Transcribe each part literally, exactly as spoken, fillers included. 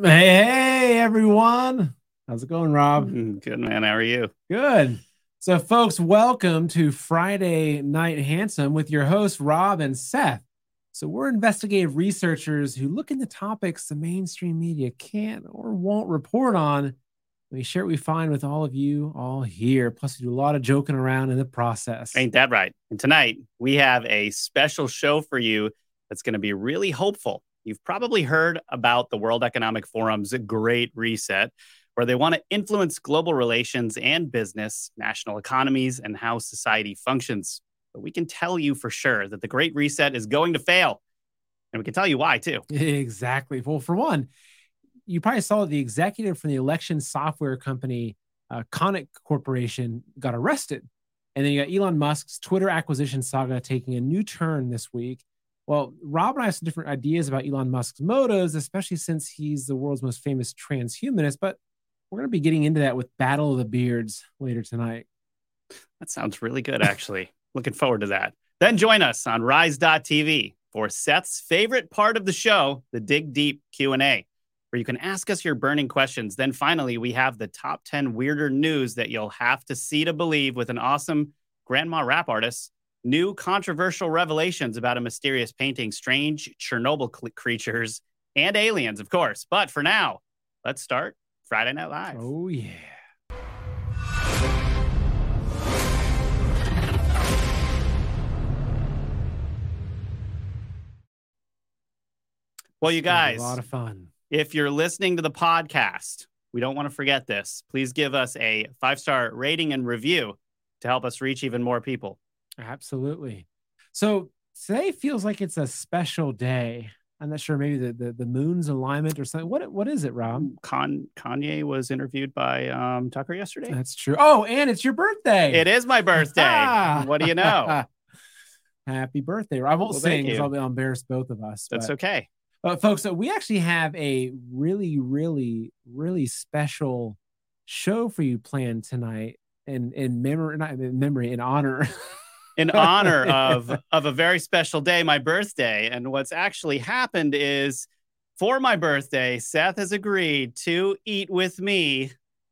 Hey, hey, everyone. How's it going, Rob? Good, man. How are you? Good. So, folks, welcome to Friday Night Handsome with your hosts, Rob and Seth. So, we're investigative researchers who look into topics the mainstream media can't or won't report on. We share what we find with all of you all here. Plus, we do a lot of joking around in the process. Ain't that right? And tonight, we have a special show for you that's going to be really hopeful. You've probably heard about the World Economic Forum's Great Reset, where they want to influence global relations and business, national economies, and how society functions. But we can tell you for sure that the Great Reset is going to fail. And we can tell you why, too. Exactly. Well, for one, you probably saw the executive from the election software company, uh, Konnech Corporation, got arrested. And then you got Elon Musk's Twitter acquisition saga taking a new turn this week. Well, Rob and I have some different ideas about Elon Musk's motives, especially since he's the world's most famous transhumanist. But we're going to be getting into that with Battle of the Beards later tonight. That sounds really good, actually. Looking forward to that. Then join us on rise dot t v for Seth's favorite part of the show, the Dig Deep Q and A, where you can ask us your burning questions. Then finally, we have the top ten weirder news that you'll have to see to believe with an awesome grandma rap artist. New controversial revelations about a mysterious painting, strange Chernobyl cl- creatures, and aliens, of course. But for now, let's start Friday Night Live. Oh, yeah. Well, you guys, a lot of fun. If you're listening to the podcast, we don't want to forget this. Please give us a five-star rating and review to help us reach even more people. Absolutely. So today feels like it's a special day. I'm not sure, maybe the, the, the moon's alignment or something. What what is it, Rob? Con- Kanye was interviewed by um, Tucker yesterday. That's true. Oh, and it's your birthday. It is my birthday. What do you know? Happy birthday. I won't well, sing because I'll, I'll embarrass both of us. That's but, okay. But folks, so we actually have a really, really, really special show for you planned tonight in, in memory, not in memory, in honor. in honor of, of a very special day, my birthday. And what's actually happened is for my birthday, Seth has agreed to eat with me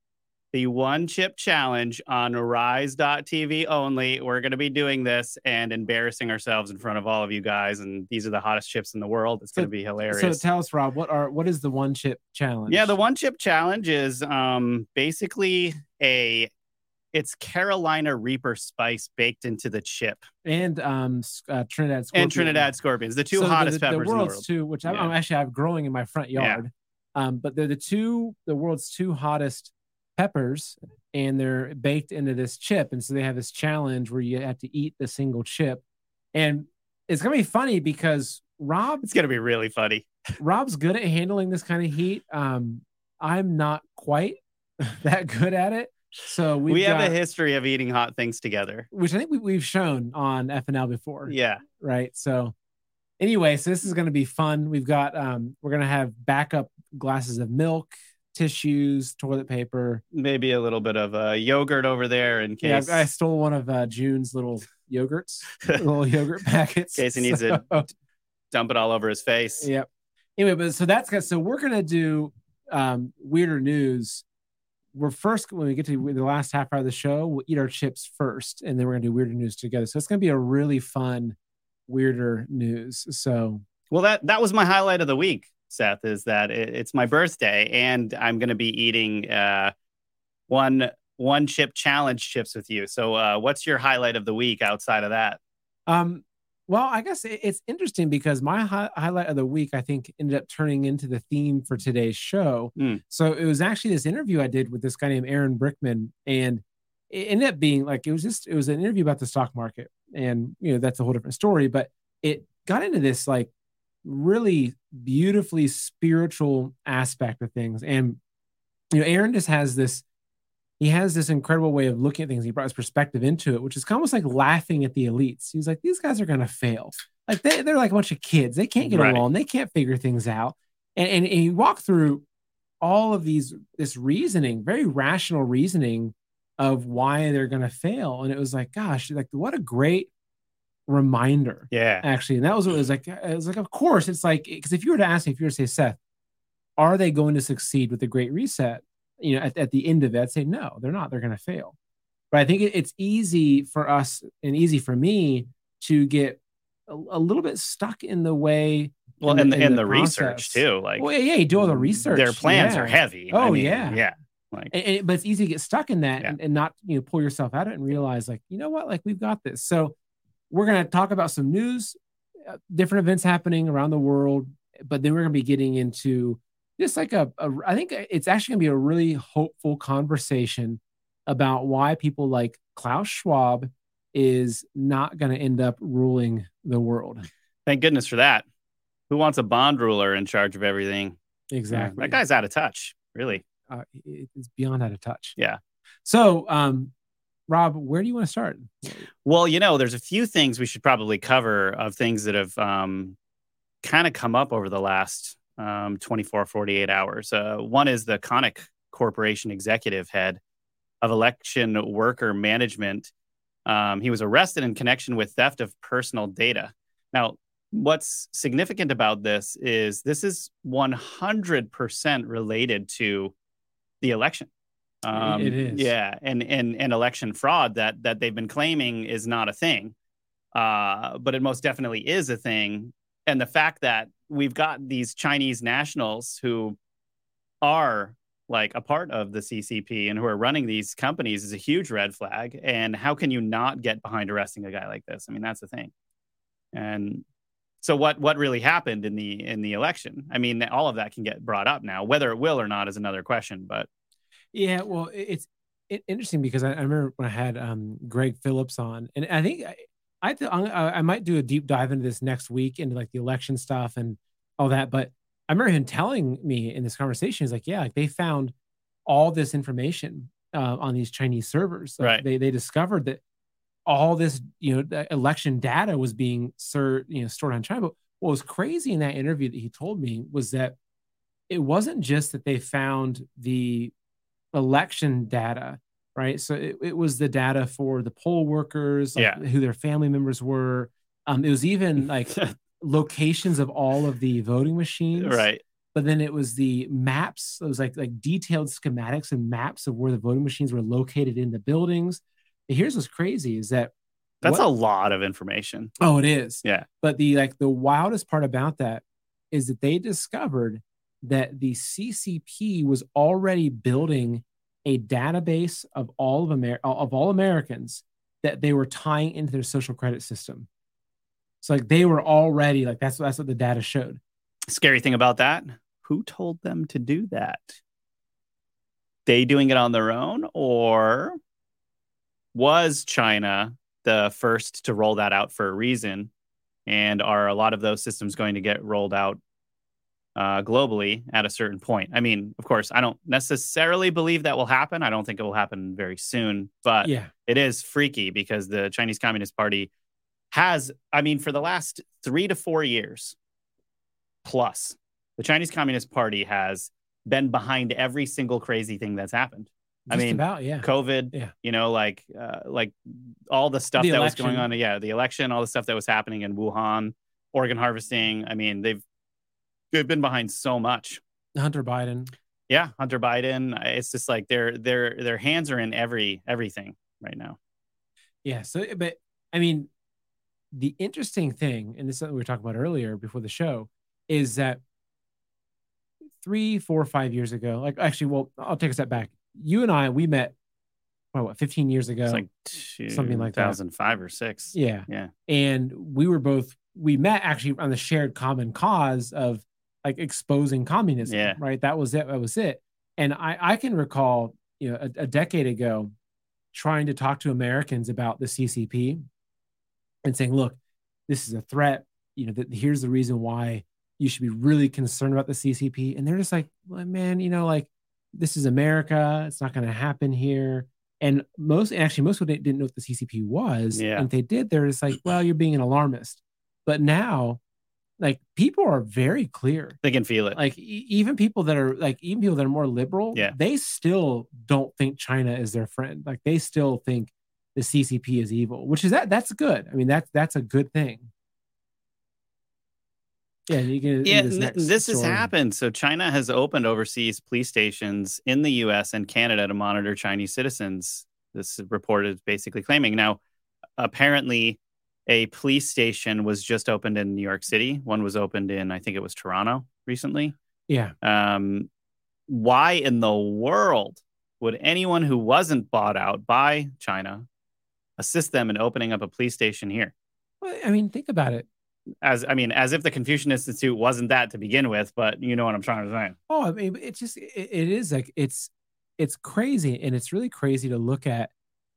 the one chip challenge on rise dot t v only. We're going to be doing this and embarrassing ourselves in front of all of you guys. And these are the hottest chips in the world. It's so, going to be hilarious. So tell us, Rob, what are what is the one chip challenge? Yeah, the one chip challenge is um, basically a It's Carolina Reaper spice baked into the chip. And um, uh, Trinidad Scorpions. And Trinidad Scorpions, the two so hottest the, the, peppers the in the world's world. Two, which I'm, yeah. I'm actually I have growing in my front yard. Yeah. Um, but they're the two, the world's two hottest peppers, and they're baked into this chip. And so they have this challenge where you have to eat the single chip. And it's going to be funny because Rob... It's going to be really funny. Rob's good at handling this kind of heat. Um, I'm not quite that good at it. So we have got, a history of eating hot things together, which I think we, we've shown on F N L before. Yeah. Right. So anyway, so this is going to be fun. We've got, um, we're going to have backup glasses of milk, tissues, toilet paper, maybe a little bit of uh, yogurt over there in case. Yeah, I stole one of uh, June's little yogurts, little yogurt packets. In case he needs so. to dump it all over his face. Yep. Anyway, but so that's good. So we're going to do um, weirder news. We're first, when we get to the last half hour of the show, we'll eat our chips first, and then we're going to do weirder news together. So it's going to be a really fun, weirder news. So, well, that, that was my highlight of the week, Seth, is that it, it's my birthday, and I'm going to be eating uh, one, one chip challenge chips with you. So uh, what's your highlight of the week outside of that? Um, Well, I guess it's interesting because my hi- highlight of the week, I think, ended up turning into the theme for today's show. Mm. So it was actually this interview I did with this guy named Aaron Brickman, and it ended up being like, it was just, it was an interview about the stock market, and, you know, that's a whole different story, but it got into this like really beautifully spiritual aspect of things. And, you know, Aaron just has this, he has this incredible way of looking at things. He brought his perspective into it, which is almost like laughing at the elites. He's like, these guys are going to fail. Like they, they're like a bunch of kids. They can't get right. along. They can't figure things out. And, and, and he walked through all of these, this reasoning, very rational reasoning of why they're going to fail. And it was like, gosh, like what a great reminder. Yeah. Actually. And that was what it was like. It was like, of course, it's like, because if you were to ask me, if you were to say, Seth, are they going to succeed with the Great Reset? You know, at, at the end of it, I'd say no, they're not. They're going to fail. But I think it, it's easy for us and easy for me to get a, a little bit stuck in the way. Well, and the, and the, the research too. Like, well, yeah, you do all the research. Their plans yeah. are heavy. Oh, I mean, yeah, yeah. Like, and, and, but it's easy to get stuck in that yeah. and, and not, you know, pull yourself out of it and realize, like, you know what, like we've got this. So we're going to talk about some news, uh, different events happening around the world, but then we're going to be getting into just like a, a, I think it's actually going to be a really hopeful conversation about why people like Klaus Schwab is not going to end up ruling the world. Thank goodness for that. Who wants a bond ruler in charge of everything? Exactly. Yeah, that guy's out of touch, really. Uh, it's beyond out of touch. Yeah. So, um, Rob, where do you want to start? Well, you know, there's a few things we should probably cover of things that have um, kind of come up over the last um, twenty-four, forty-eight hours. Uh, one is the Konik Corporation executive head of election worker management. Um, he was arrested in connection with theft of personal data. Now, what's significant about this is this is one hundred percent related to the election. Um, it is. Yeah. And, and, and election fraud that, that they've been claiming is not a thing. Uh, but it most definitely is a thing. And the fact that we've got these Chinese nationals who are like a part of the C C P and who are running these companies is a huge red flag. And how can you not get behind arresting a guy like this? I mean, that's the thing. And so what what really happened in the in the election? I mean, all of that can get brought up now. Whether it will or not is another question. But yeah, well, it's it, interesting because I, I remember when I had um, Greg Phillips on, and I think I I, th- I might do a deep dive into this next week into like the election stuff and all that. But I remember him telling me in this conversation, he's like, yeah, like they found all this information uh, on these Chinese servers. Like right. They they discovered that all this, you know, election data was being ser- you know, stored on China. But what was crazy in that interview that he told me was that it wasn't just that they found the election data, right? So it, it was the data for the poll workers, like yeah. who their family members were. Um, it was even like locations of all of the voting machines. Right. But then it was the maps. It was like like detailed schematics and maps of where the voting machines were located in the buildings. And here's what's crazy is that that's what, a lot of information. Oh, it is. Yeah. But the like the wildest part about that is that they discovered that the C C P was already building a database of all of Amer- of all Americans that they were tying into their social credit system. So like they were already like that's that's what the data showed. Scary thing about that, who told them to do that? They doing it on their own, or was China the first to roll that out for a reason? And are a lot of those systems going to get rolled out uh, globally at a certain point? I mean, of course, I don't necessarily believe that will happen. I don't think it will happen very soon, but yeah. It is freaky because the Chinese Communist Party has, I mean, for the last three to four years plus, the Chinese Communist Party has been behind every single crazy thing that's happened. Just I mean, about, yeah. COVID, yeah. you know, like, uh, like all the stuff the that election. was going on. Yeah. The election, all the stuff that was happening in Wuhan, organ harvesting. I mean, they've, they've been behind so much. Hunter Biden. Yeah. Hunter Biden. It's just like their, their, their hands are in every, everything right now. Yeah. So, but I mean, the interesting thing, and this is something we were talking about earlier before the show, is that three, four, five years ago, like actually, well, I'll take a step back. You and I, we met, what, what fifteen years ago? It's like something like that. two thousand five or six. Yeah. Yeah. And we were both, we met actually on the shared common cause of like exposing communism. Yeah. Right. That was it. That was it. And I, I can recall, you know, a, a decade ago trying to talk to Americans about the C C P and saying, look, this is a threat. You know, that here's the reason why you should be really concerned about the C C P. And they're just like, well, man, you know, like, this is America. It's not going to happen here. And most, actually, most people didn't know what the C C P was. Yeah. And if they did, they're just like, well, you're being an alarmist. But now, like, people are very clear. They can feel it. Like, e- even people that are like, even people that are more liberal, yeah. they still don't think China is their friend. Like, they still think the C C P is evil, which is that that's good. I mean, that's that's a good thing. Yeah, you can. Yeah, This, th- next this has story. happened. So China has opened overseas police stations in the U S and Canada to monitor Chinese citizens. This report is basically claiming. Now, apparently, a police station was just opened in New York City. One was opened in, I think it was Toronto recently. Yeah. Um, why in the world would anyone who wasn't bought out by China assist them in opening up a police station here? Well, I mean, think about it. As I mean, as if the Confucian Institute wasn't that to begin with, but you know what I'm trying to say. Oh, I mean, it's just it, it is like it's it's crazy, and it's really crazy to look at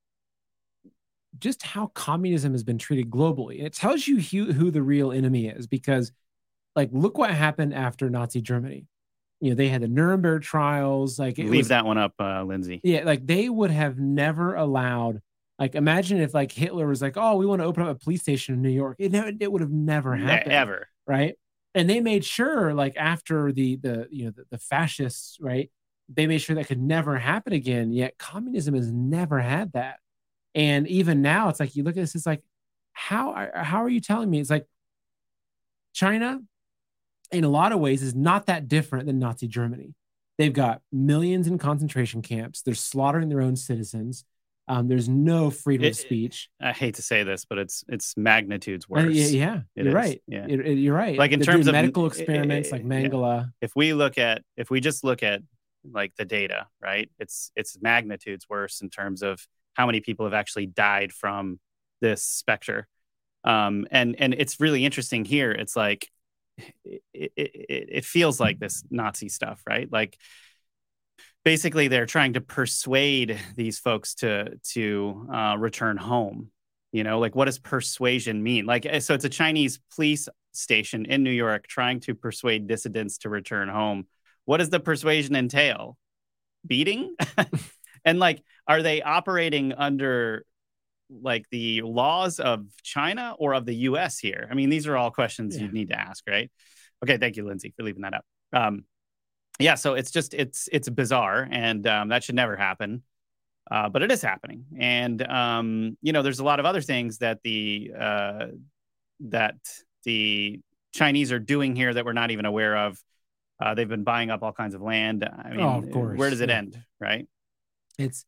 just how communism has been treated globally. It tells you who, who the real enemy is, because, like, look what happened after Nazi Germany. You know, they had the Nuremberg trials. Like, it leave was, that one up, uh, Lindsay. Yeah, like they would have never allowed. Like, imagine if like Hitler was like, "Oh, we want to open up a police station in New York." It never, it would have never happened, Ever, right? And they made sure, like after the the you know the, the fascists, right? They made sure that could never happen again. Yet communism has never had that. And even now, it's like you look at this, it's like, how are, how are you telling me? It's like China, in a lot of ways, is not that different than Nazi Germany. They've got millions in concentration camps. They're slaughtering their own citizens. Um, there's no freedom It- of speech. I hate to say this, but it's it's magnitudes worse. Uh, yeah, yeah, It you're is, right. yeah. It- it- you're right. Like in They're terms doing of medical eh, experiments, eh, like yeah. Mangala. If we look at if we just look at like the data, right? It's it's magnitudes worse in terms of how many people have actually died from this specter. Um, and and it's really interesting here. It's like it, it, it, it feels like this Nazi stuff, right? Like basically they're trying to persuade these folks to to uh, return home. You know, like what does persuasion mean? Like, so it's a Chinese police station in New York trying to persuade dissidents to return home. What does the persuasion entail? Beating? And like, are they operating under like the laws of China or of the U S here? I mean, these are all questions Yeah. you'd need to ask, right? Okay, thank you, Lindsay, for leaving that up. Um, yeah, so it's just it's it's bizarre, and um, that should never happen, uh, but it is happening. And um, you know, there's a lot of other things that the uh, that the Chinese are doing here that we're not even aware of. Uh, they've been buying up all kinds of land. I mean, Oh, of course, where does it yeah. end, right? It's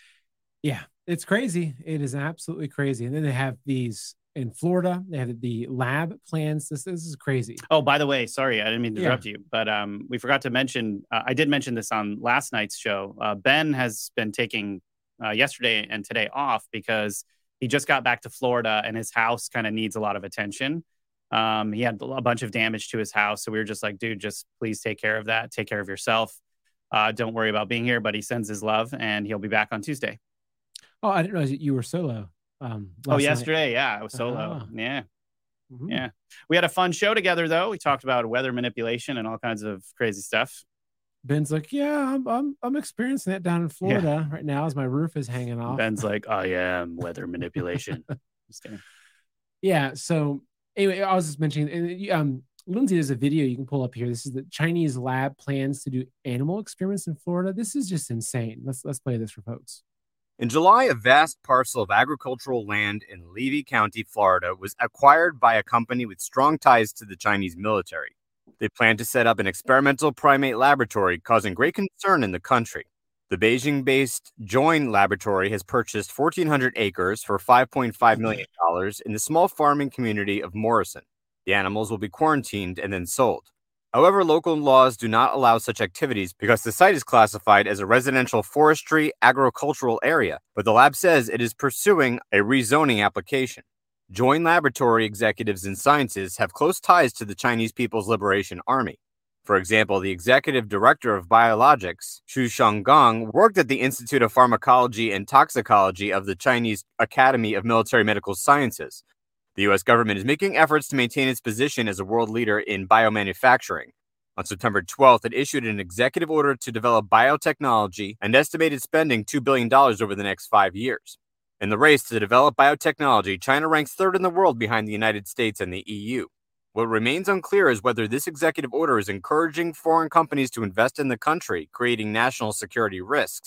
yeah, it's crazy. It is absolutely crazy. And then they have these in Florida. They have the lab plans. This this is crazy. Oh, by the way, sorry, I didn't mean to Yeah. interrupt you, but um, we forgot to mention. Uh, I did mention this on last night's show. Uh, Ben has been taking uh, yesterday and today off because he just got back to Florida and his house kind of needs a lot of attention. Um, he had a bunch of damage to his house, so we were just like, dude, just please take care of that. Take care of yourself. Uh, don't worry about being here. But he sends his love, and he'll be back on Tuesday. Oh, I didn't realize that you were solo. Um, Oh, last night. yesterday, yeah, I was solo. Ah. Yeah. Mhm. Yeah. We had a fun show together, though. We talked about weather manipulation and all kinds of crazy stuff. Ben's like, yeah, I'm I'm I'm experiencing that down in Florida right now as my roof is hanging off. Ben's like, I am weather manipulation. Just kidding. Yeah. So anyway, I was just mentioning, and, um, Lindsay, there's a video you can pull up here. This is the Chinese lab plans to do animal experiments in Florida. This is just insane. Let's let's play this for folks. In July, a vast parcel of agricultural land in Levy County, Florida, was acquired by a company with strong ties to the Chinese military. They plan to set up an experimental primate laboratory, causing great concern in the country. The Beijing-based Join Laboratory has purchased fourteen hundred acres for five point five million dollars in the small farming community of Morrison. The animals will be quarantined and then sold. However, local laws do not allow such activities because the site is classified as a residential forestry agricultural area, but the lab says it is pursuing a rezoning application. Join Laboratory executives and scientists have close ties to the Chinese People's Liberation Army. For example, the executive director of biologics, Xu Shanggang, worked at the Institute of Pharmacology and Toxicology of the Chinese Academy of Military Medical Sciences. The U S government is making efforts to maintain its position as a world leader in biomanufacturing. On September twelfth, it issued an executive order to develop biotechnology and estimated spending two billion dollars over the next five years. In the race to develop biotechnology, China ranks third in the world behind the United States and the E U. What remains unclear is whether this executive order is encouraging foreign companies to invest in the country, creating national security risks.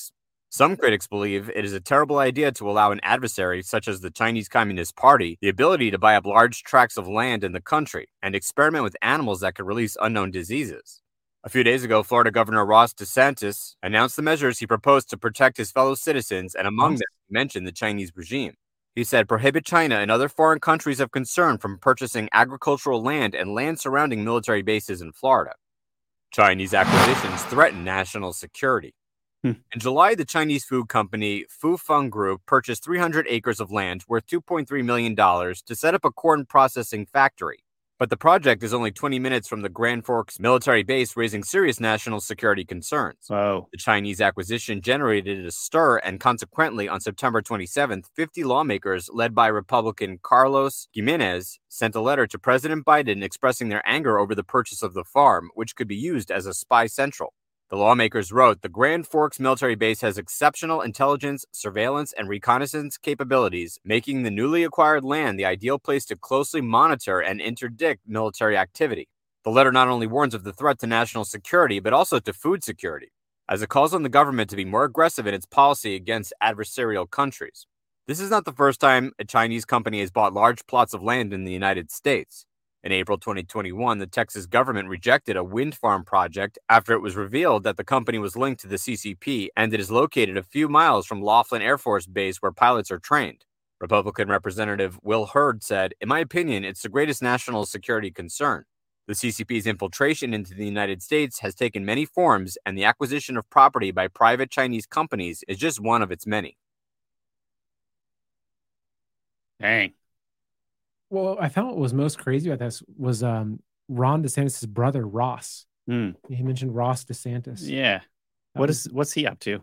Some critics believe it is a terrible idea to allow an adversary such as the Chinese Communist Party the ability to buy up large tracts of land in the country and experiment with animals that could release unknown diseases. A few days ago, Florida Governor Ron DeSantis announced the measures he proposed to protect his fellow citizens, and among them he mentioned the Chinese regime. He said prohibit China and other foreign countries of concern from purchasing agricultural land and land surrounding military bases in Florida. Chinese acquisitions threaten national security. In July, the Chinese food company Fufeng Group purchased three hundred acres of land worth two point three million dollars to set up a corn processing factory. But the project is only twenty minutes from the Grand Forks military base, raising serious national security concerns. Whoa. The Chinese acquisition generated a stir, and consequently, on September twenty-seventh, fifty lawmakers, led by Republican Carlos Gimenez, sent a letter to President Biden expressing their anger over the purchase of the farm, which could be used as a spy central. The lawmakers wrote, the Grand Forks military base has exceptional intelligence, surveillance, and reconnaissance capabilities, making the newly acquired land the ideal place to closely monitor and interdict military activity. The letter not only warns of the threat to national security, but also to food security, as it calls on the government to be more aggressive in its policy against adversarial countries. This is not the first time a Chinese company has bought large plots of land in the United States. In April twenty twenty-one, the Texas government rejected a wind farm project after it was revealed that the company was linked to the C C P and it is located a few miles from Laughlin Air Force Base where pilots are trained. Republican Representative Will Hurd said, in my opinion, it's the greatest national security concern. The C C P's infiltration into the United States has taken many forms, and the acquisition of property by private Chinese companies is just one of its many. Dang. Well, I found what was most crazy about this was um, Ron DeSantis' brother, Ross. Mm. He mentioned Ross DeSantis. Yeah. That What was- is what's he up to?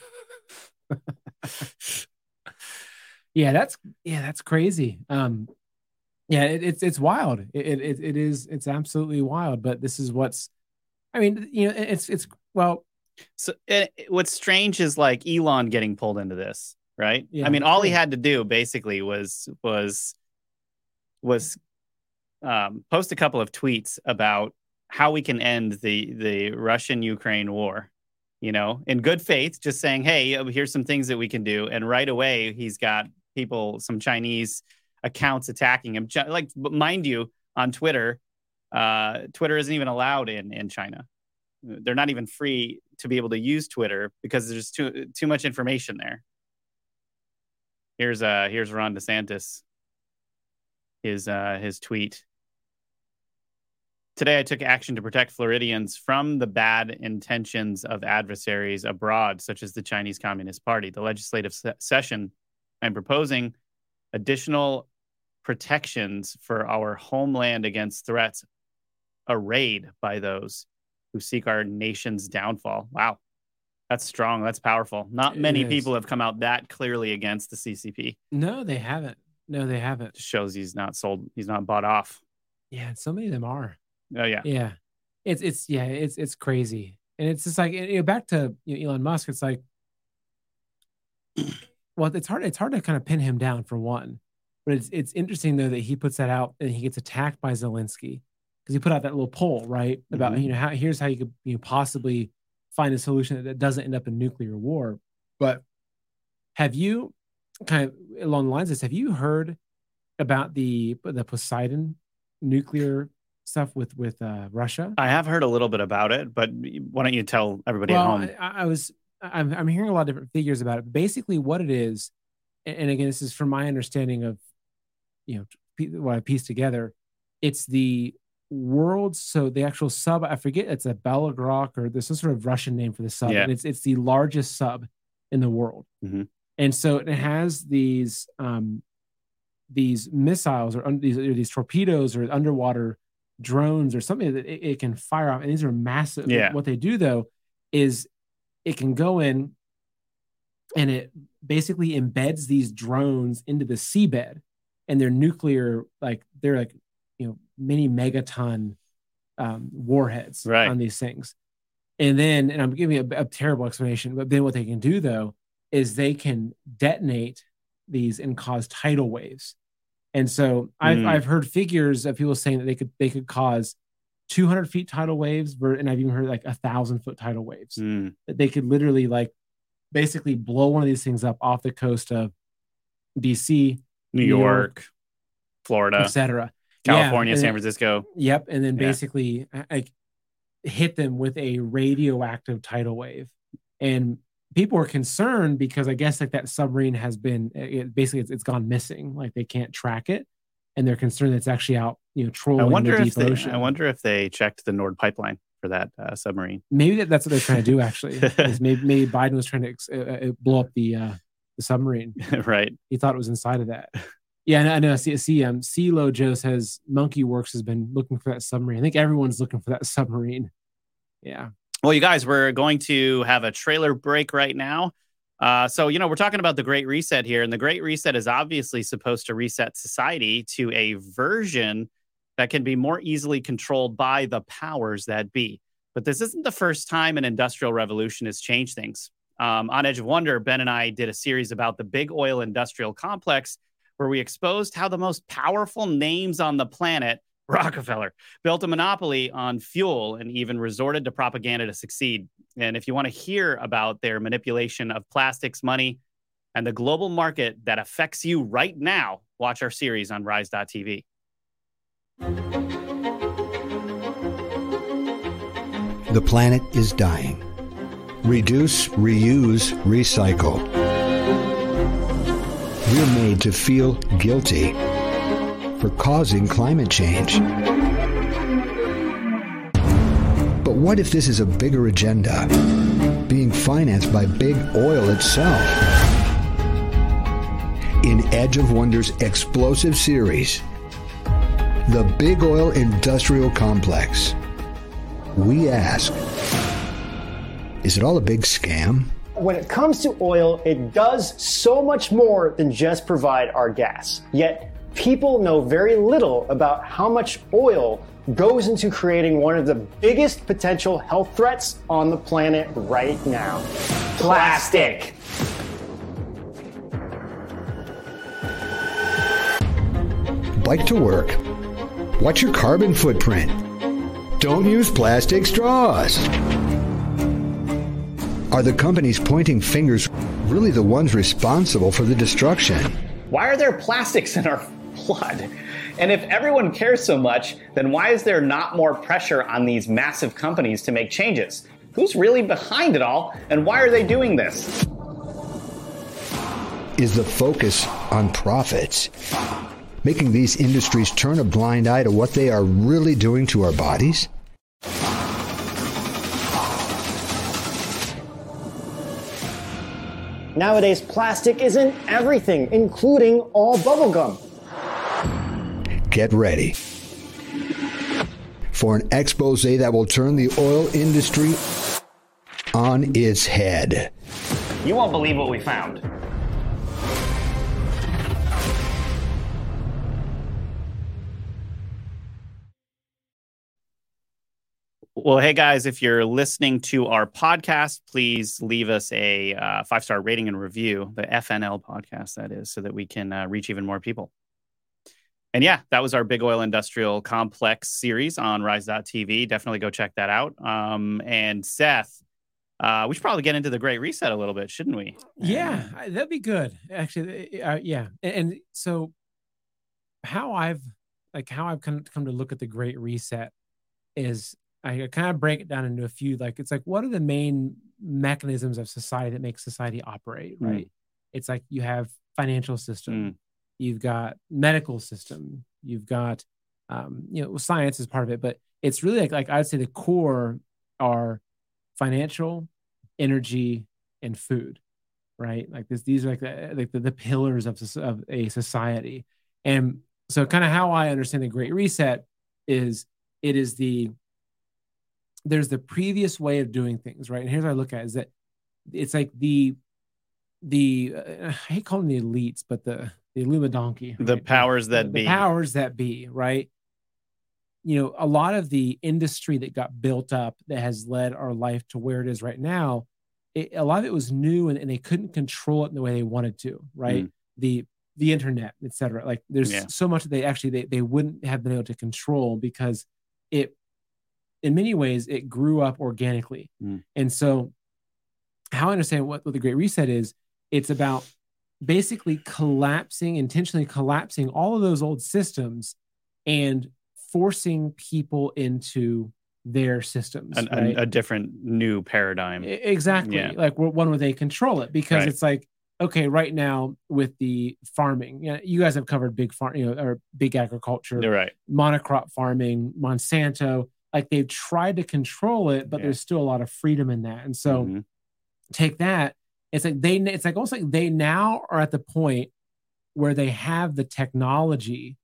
Yeah, that's yeah, that's crazy. Um, yeah, it, it's it's wild. It, it it is it's absolutely wild. But this is what's, I mean, you know, it's it's well, So it, what's strange is like Elon getting pulled into this, right? Yeah, I mean, all he sure. had to do basically was was was um, post a couple of tweets about how we can end the the Russian-Ukraine war, you know, in good faith, just saying, hey, here's some things that we can do. And right away, he's got people, some Chinese accounts attacking him. Chi- Like, but mind you, on Twitter, uh, Twitter isn't even allowed in, in China. They're not even free to be able to use Twitter because there's too too much information there. Here's uh here's Ron DeSantis. His uh his tweet. Today I took action to protect Floridians from the bad intentions of adversaries abroad, such as the Chinese Communist Party. The legislative se- session, I'm proposing additional protections for our homeland against threats arrayed by those who seek our nation's downfall. Wow. That's strong. That's powerful. Not It many is. people have come out that clearly against the C C P. no, they haven't. No, they haven't. Just shows he's not sold. He's not bought off. Yeah, so many of them are. Oh yeah. Yeah, it's it's yeah, it's it's crazy, and it's just like, you know, back to, you know, Elon Musk. It's like, well, it's hard. It's hard to kind of pin him down for one, but it's it's interesting though that he puts that out and he gets attacked by Zelensky because he put out that little poll, right, about Mhm. you know how here's how you could, you know, possibly find a solution that doesn't end up in nuclear war. But have you, kind of along the lines of this, have you heard about the the Poseidon nuclear stuff with with uh, Russia? I have heard a little bit about it, but why don't you tell everybody Well, at home? I, I was I'm I'm hearing a lot of different figures about it. Basically, what it is, and, and again, this is from my understanding of, you know, pe- what I pieced together. It's the world's, so the actual sub, I forget, it's a Belagorok, or there's some sort of Russian name for the sub, Yeah. and it's it's the largest sub in the world. Mhm. And so it has these um these missiles, or un- these or these torpedoes, or underwater drones, or something that it, it can fire off, and these are massive. Yeah. What they do though is it can go in and it basically embeds these drones into the seabed, and they're nuclear, like they're like, you know, many megaton um, warheads Right. on these things. And then, and I'm giving a, a terrible explanation, but then what they can do though is they can detonate these and cause tidal waves. And so I've Mm. I've heard figures of people saying that they could they could cause two hundred feet tidal waves, ver- and I've even heard like a thousand foot tidal waves. Mm. That they could literally, like, basically blow one of these things up off the coast of D C, New York, Florida, et cetera. California, yeah, San then, Francisco. Yep. And then Yeah. basically like hit them with a radioactive tidal wave. And people were concerned because I guess like that submarine has been, it, basically it's, it's gone missing. Like they can't track it. And they're concerned that it's actually out, you know, trolling I wonder the if deep they, ocean. I wonder if they checked the Nord pipeline for that uh, submarine. Maybe that, that's what they're trying to do, actually. is maybe, maybe Biden was trying to uh, blow up the uh, the submarine. Right. He thought it was inside of that. Yeah, I know. I know. See, see um, CeeLo Joe says Monkey Works has been looking for that submarine. I think everyone's looking for that submarine. Yeah. Well, you guys, we're going to have a trailer break right now. Uh, so, you know, we're talking about the Great Reset here, and the Great Reset is obviously supposed to reset society to a version that can be more easily controlled by the powers that be. But this isn't the first time an industrial revolution has changed things. Um, on Edge of Wonder, Ben and I did a series about the big oil industrial complex where we exposed how the most powerful names on the planet, Rockefeller, built a monopoly on fuel and even resorted to propaganda to succeed. And if you want to hear about their manipulation of plastics, money, and the global market that affects you right now, watch our series on rise dot t v. The planet is dying. Reduce, reuse, recycle. We're made to feel guilty for causing climate change. But what if this is a bigger agenda, being financed by big oil itself? In Edge of Wonder's explosive series, The Big Oil Industrial Complex, we ask, is it all a big scam? When it comes to oil, it does so much more than just provide our gas. Yet, people know very little about how much oil goes into creating one of the biggest potential health threats on the planet right now. Plastic. Bike to work. Watch your carbon footprint. Don't use plastic straws. Are the companies pointing fingers really the ones responsible for the destruction? Why are there plastics in our blood? And if everyone cares so much, then why is there not more pressure on these massive companies to make changes? Who's really behind it all, and why are they doing this? Is the focus on profits, making these industries turn a blind eye to what they are really doing to our bodies? Nowadays, plastic is in everything, including all bubblegum. Get ready for an expose that will turn the oil industry on its head. You won't believe what we found. Well, hey guys, if you're listening to our podcast, please leave us a uh, five-star rating and review, the F N L podcast, that is, so that we can uh, reach even more people. And yeah, that was our Big Oil Industrial Complex series on rise dot t v. Definitely go check that out. Um, and Seth, uh, we should probably get into the Great Reset a little bit, shouldn't we? Yeah, that'd be good. Actually, uh, yeah. And, and so how I've like how I've come, come to look at the Great Reset is I kind of break it down into a few, like, it's like, what are the main mechanisms of society that make society operate, right? Mm. It's like you have financial system, mm. you've got medical system, you've got, um, you know, science is part of it, but it's really like, like I'd say the core are financial, energy, and food, right? Like this, these are like the, like the, the pillars of, of a society. And so kind of how I understand the Great Reset is it is the, there's the previous way of doing things, right? And here's what I look at is that it's like the, the, uh, I hate calling them the elites, but the, the Illuminati, right? The powers that the, be. The powers that be, right? You know, a lot of the industry that got built up that has led our life to where it is right now, it, a lot of it was new and, and they couldn't control it in the way they wanted to, right? Mm. The, the internet, et cetera. Like there's yeah. so much that they actually, they, they wouldn't have been able to control because it, in many ways, it grew up organically. Mm. And so how I understand what, what the Great Reset is, it's about basically collapsing, intentionally collapsing all of those old systems and forcing people into their systems, An, right? a, a different new paradigm. Exactly. Yeah. Like one where they control it, because Right. it's like, okay, right now with the farming, you know, you guys have covered big farm, you know, or big agriculture, You're right. monocrop farming, Monsanto, like they've tried to control it, but Yeah. there's still a lot of freedom in that. And so Mhm. take that. It's like they, it's like almost like they now are at the point where they have the technology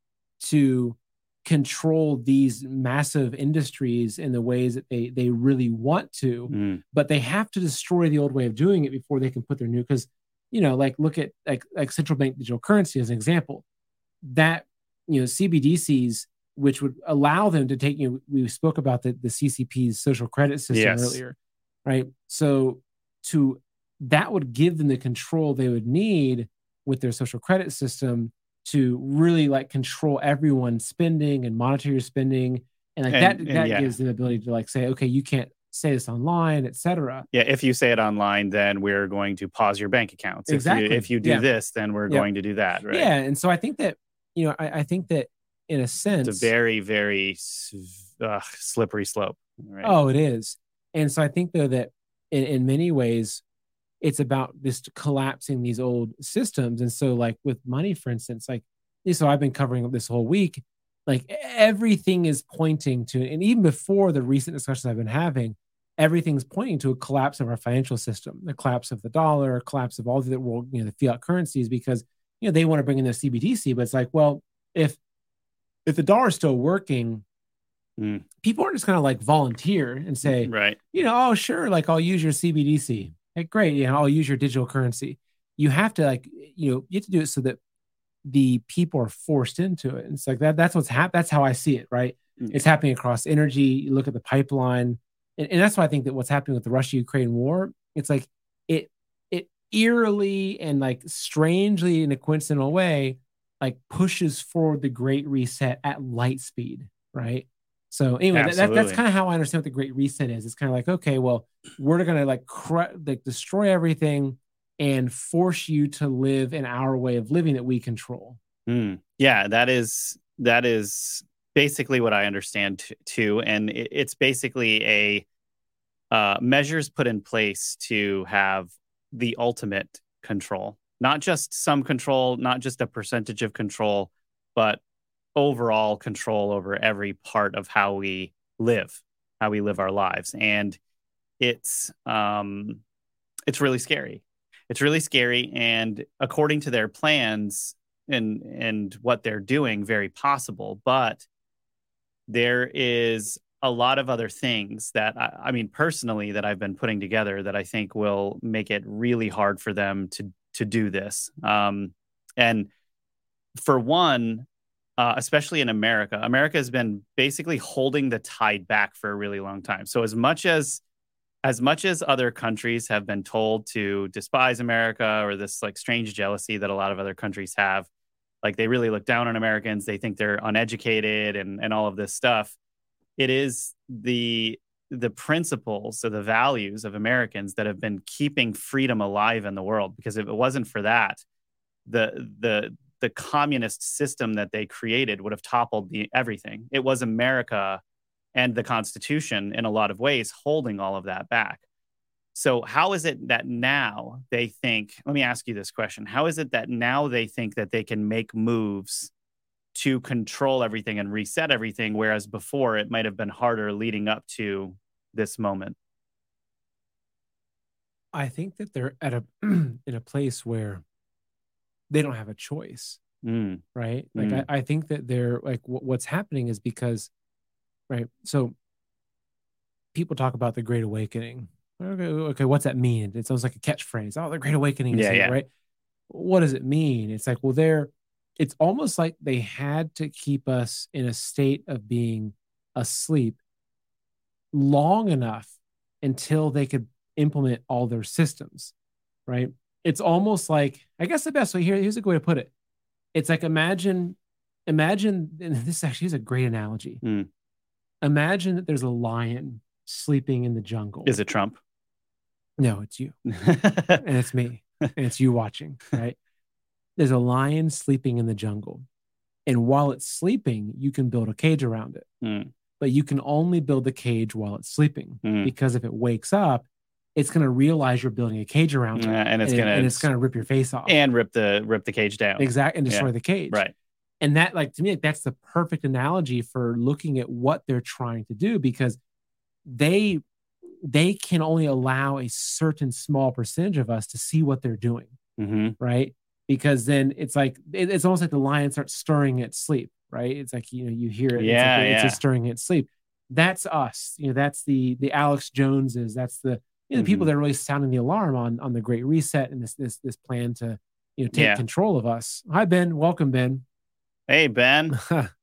to control these massive industries in the ways that they they really want to, Mm. but they have to destroy the old way of doing it before they can put their new. Because you know, like look at like like central bank digital currency as an example. That you know C B D Cs, which would allow them to take. You know, we spoke about the the C C P's social credit system Yes. earlier, right? So to that would give them the control they would need with their social credit system to really like control everyone's spending and monitor your spending. And like And- that, and that yeah. gives them the ability to like say, okay, you can't say this online, et cetera. Yeah, if you say it online, then we're going to pause your bank accounts. If Exactly. you, if you do Yeah. this, then we're Yeah. going to do that. Right. Yeah. And so I think that, you know, I, I think that in a sense, It's a very, very s- uh, slippery slope. Right. oh, it is. And so I think though that in, in many ways, it's about just collapsing these old systems. And so like with money, for instance, like, so I've been covering this whole week, like everything is pointing to, and even before the recent discussions I've been having, everything's pointing to a collapse of our financial system, the collapse of the dollar, a collapse of all the world, you know, the fiat currencies, because, you know, they want to bring in their C B D C, but it's like, well, if, if the dollar is still working, Mm. people aren't just going to like volunteer and say, Right. you know, oh, sure, like I'll use your C B D C. Like, great, you know, I'll use your digital currency. You have to like, you know, you have to do it so that the people are forced into it. And it's like that, that's what's happening. That's how I see it, right? Mm. It's happening across energy. You look at the pipeline. And, and that's why I think that what's happening with the Russia-Ukraine war, it's like it, it eerily and like strangely in a coincidental way, like pushes forward the Great Reset at light speed, right? So anyway, that, that, that's Absolutely. kind of how I understand what the Great Reset is. It's kind of like, okay, well, we're going to like, cr- like destroy everything and force you to live in our way of living that we control. Mm. Yeah, that is that is basically what I understand t- too, and it, it's basically a uh, measures put in place to have the ultimate control, not just some control, not just a percentage of control, but overall control over every part of how we live, how we live our lives, and it's um, it's really scary. It's really scary, and according to their plans and and what they're doing, very possible. But there is a lot of other things that I, I mean, personally, that I've been putting together that I think will make it really hard for them to to do this. Um, and for one, uh, especially in America, America has been basically holding the tide back for a really long time. So as much as As much as other countries have been told to despise America, or this like strange jealousy that a lot of other countries have, like they really look down on Americans, they think they're uneducated and, and all of this stuff. It is the the principles or the values of Americans that have been keeping freedom alive in the world. Because if it wasn't for that, the the the communist system that they created would have toppled the everything. It was America and the Constitution in a lot of ways holding all of that back. So how is it that now they think, let me ask you this question. How is it that now they think that they can make moves to control everything and reset everything, whereas before it might have been harder leading up to this moment? I think that they're at a in a place where they don't have a choice, Mm, right? Like Mm. I, I think that they're like wh- what's happening is because, right? So people talk about the Great Awakening. Okay, okay, what's that mean? It sounds like a catchphrase. Oh, the Great Awakening is Yeah, here, yeah. right? What does it mean? It's like, well, they're it's almost like they had to keep us in a state of being asleep long enough until they could implement all their systems, right? It's almost like, I guess the best way here, here's a good way to put it. It's like imagine, imagine, and this actually is a great analogy. Mm. Imagine that there's a lion sleeping in the jungle. Is it Trump? No, it's you. And it's me. And it's you watching, right? There's a lion sleeping in the jungle. And while it's sleeping, you can build a cage around it. Mm. But you can only build the cage while it's sleeping. Mm. Because if it wakes up, it's going to realize you're building a cage around it. Yeah, and it's and, gonna and it's going to rip your face off. and rip the rip the cage down. Exactly. And destroy Yeah. the cage. Right. And that, like, to me, like, that's the perfect analogy for looking at what they're trying to do, because they they can only allow a certain small percentage of us to see what they're doing, Mm-hmm. right? Because then it's like it, it's almost like the lion starts stirring its sleep, right? It's like, you know, you hear it, Yeah, it's, like, it's yeah. just stirring its sleep. That's us, you know. That's the the Alex Joneses. That's the you know, the people Mhm. that are really sounding the alarm on on the Great Reset and this this this plan to you know take Yeah. control of us. Hi Ben, welcome Ben. Hey, Ben.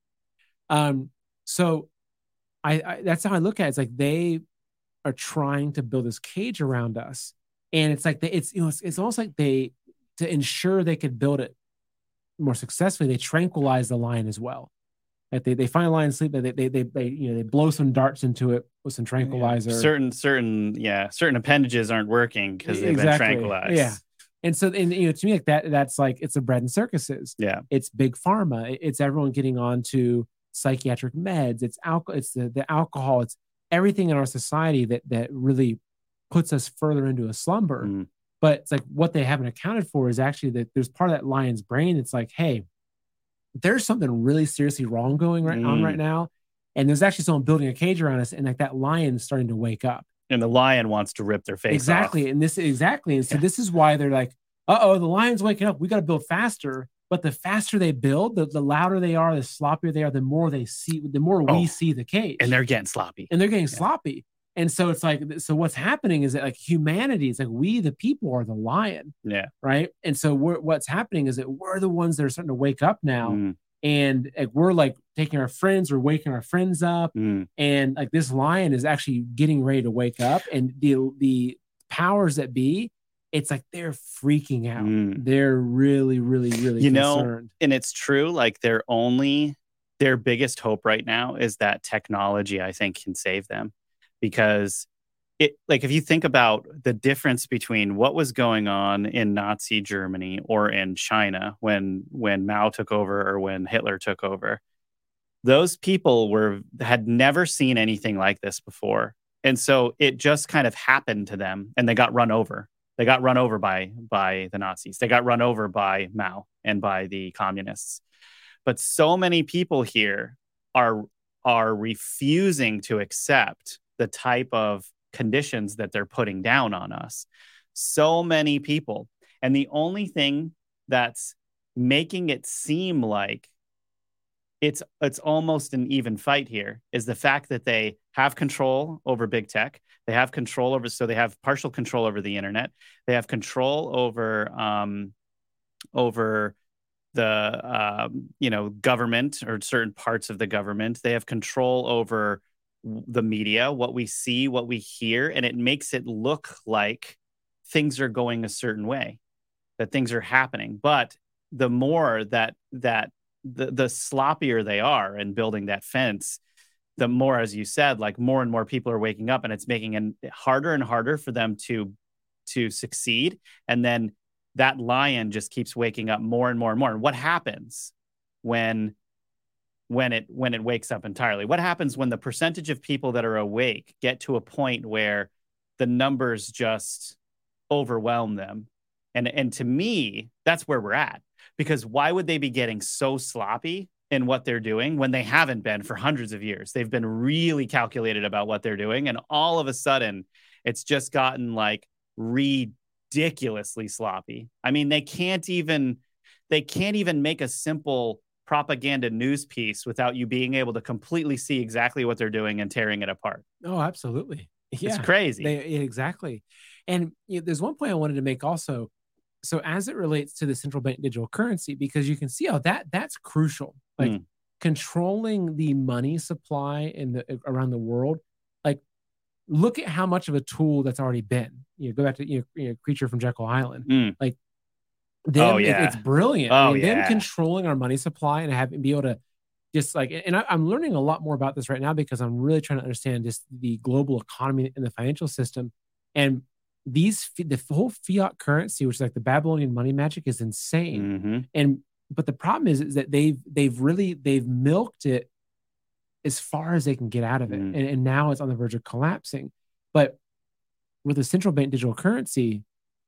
um, so I, I that's how I look at it. It's like they are trying to build this cage around us, and it's like they, it's you know it's, it's almost like they to ensure they could build it more successfully. They tranquilize the lion as well. Like they, they find a lion asleep, they, they they they you know they blow some darts into it with some tranquilizer. Certain certain yeah certain appendages aren't working because they've Exactly. been tranquilized. Yeah. And so, and you know, to me, like that, that's like it's a bread and circuses. Yeah. It's big pharma. It's everyone getting onto psychiatric meds. It's alcohol. It's the, the alcohol. It's everything in our society that that really puts us further into a slumber. Mm. But it's like what they haven't accounted for is actually that there's part of that lion's brain. It's like, hey, there's something really seriously wrong going right on Mm. right now, and there's actually someone building a cage around us, and like that lion is starting to wake up. And the lion wants to rip their face Exactly. off. And this exactly. And so Yeah. this is why they're like, uh-oh, the lion's waking up. We got to build faster. But the faster they build, the, the louder they are, the sloppier they are, the more they see, the more we Oh. see the cage. And they're getting sloppy. and they're getting Yeah. sloppy. And so it's like, so what's happening is that like humanity is like we, the people, are the lion, Yeah. right? And so we're, what's happening is that we're the ones that are starting to wake up now. Mm. And like, we're like taking our friends, we're waking our friends up. Mm. And like this lion is actually getting ready to wake up, and the the powers that be, it's like they're freaking out. Mm. They're really, really, really You know, concerned. And it's true. Like their only, their biggest hope right now is that technology, I think, can save them. Because it, like, if you think about the difference between what was going on in Nazi Germany or in China when when Mao took over or when Hitler took over, those people were had never seen anything like this before. And so it just kind of happened to them, and they got run over. They got run over by by the Nazis. They got run over by Mao and by the communists. But so many people here are are refusing to accept the type of conditions that they're putting down on us. So many people. And the only thing that's making it seem like it's it's almost an even fight here is the fact that they have control over big tech. They have control over, so they have partial control over the internet. They have control over um, over the um, you know government or certain parts of the government. They have control over the media, what we see, what we hear, and it makes it look like things are going a certain way, that things are happening. But the more that that the the sloppier they are in building that fence, the more, as you said, like more and more people are waking up, and it's making it harder and harder for them to to succeed. And then that lion just keeps waking up more and more and more. And what happens when when it when it wakes up entirely? What happens when the percentage of people that are awake get to a point where the numbers just overwhelm them? And and to me, that's where we're at. Because why would they be getting so sloppy in what they're doing when they haven't been for hundreds of years? They've been really calculated about what they're doing. And all of a sudden, it's just gotten like ridiculously sloppy. I mean, they can't even they can't even make a simple propaganda news piece without you being able to completely see exactly what they're doing and tearing it apart. Oh, absolutely. Yeah, It's crazy. They, exactly. And you know, there's one point I wanted to make also. So as it relates to the central bank digital currency, because you can see how that that's crucial, like Mm. controlling the money supply in the around the world. Like, look at how much of a tool that's already been. You know, go back to you know, you know Creature from Jekyll Island. Mm. Like, them, Oh, it- yeah. it's brilliant. Oh, I mean, them yeah. controlling our money supply and having be able to just like, and I, I'm learning a lot more about this right now because I'm really trying to understand just the global economy and the financial system. And these the whole fiat currency, which is like the Babylonian money magic, is insane. Mm-hmm. And but the problem is, is that they've they've really they've milked it as far as they can get out of it, Mm. and, and now it's on the verge of collapsing. But with a central bank digital currency,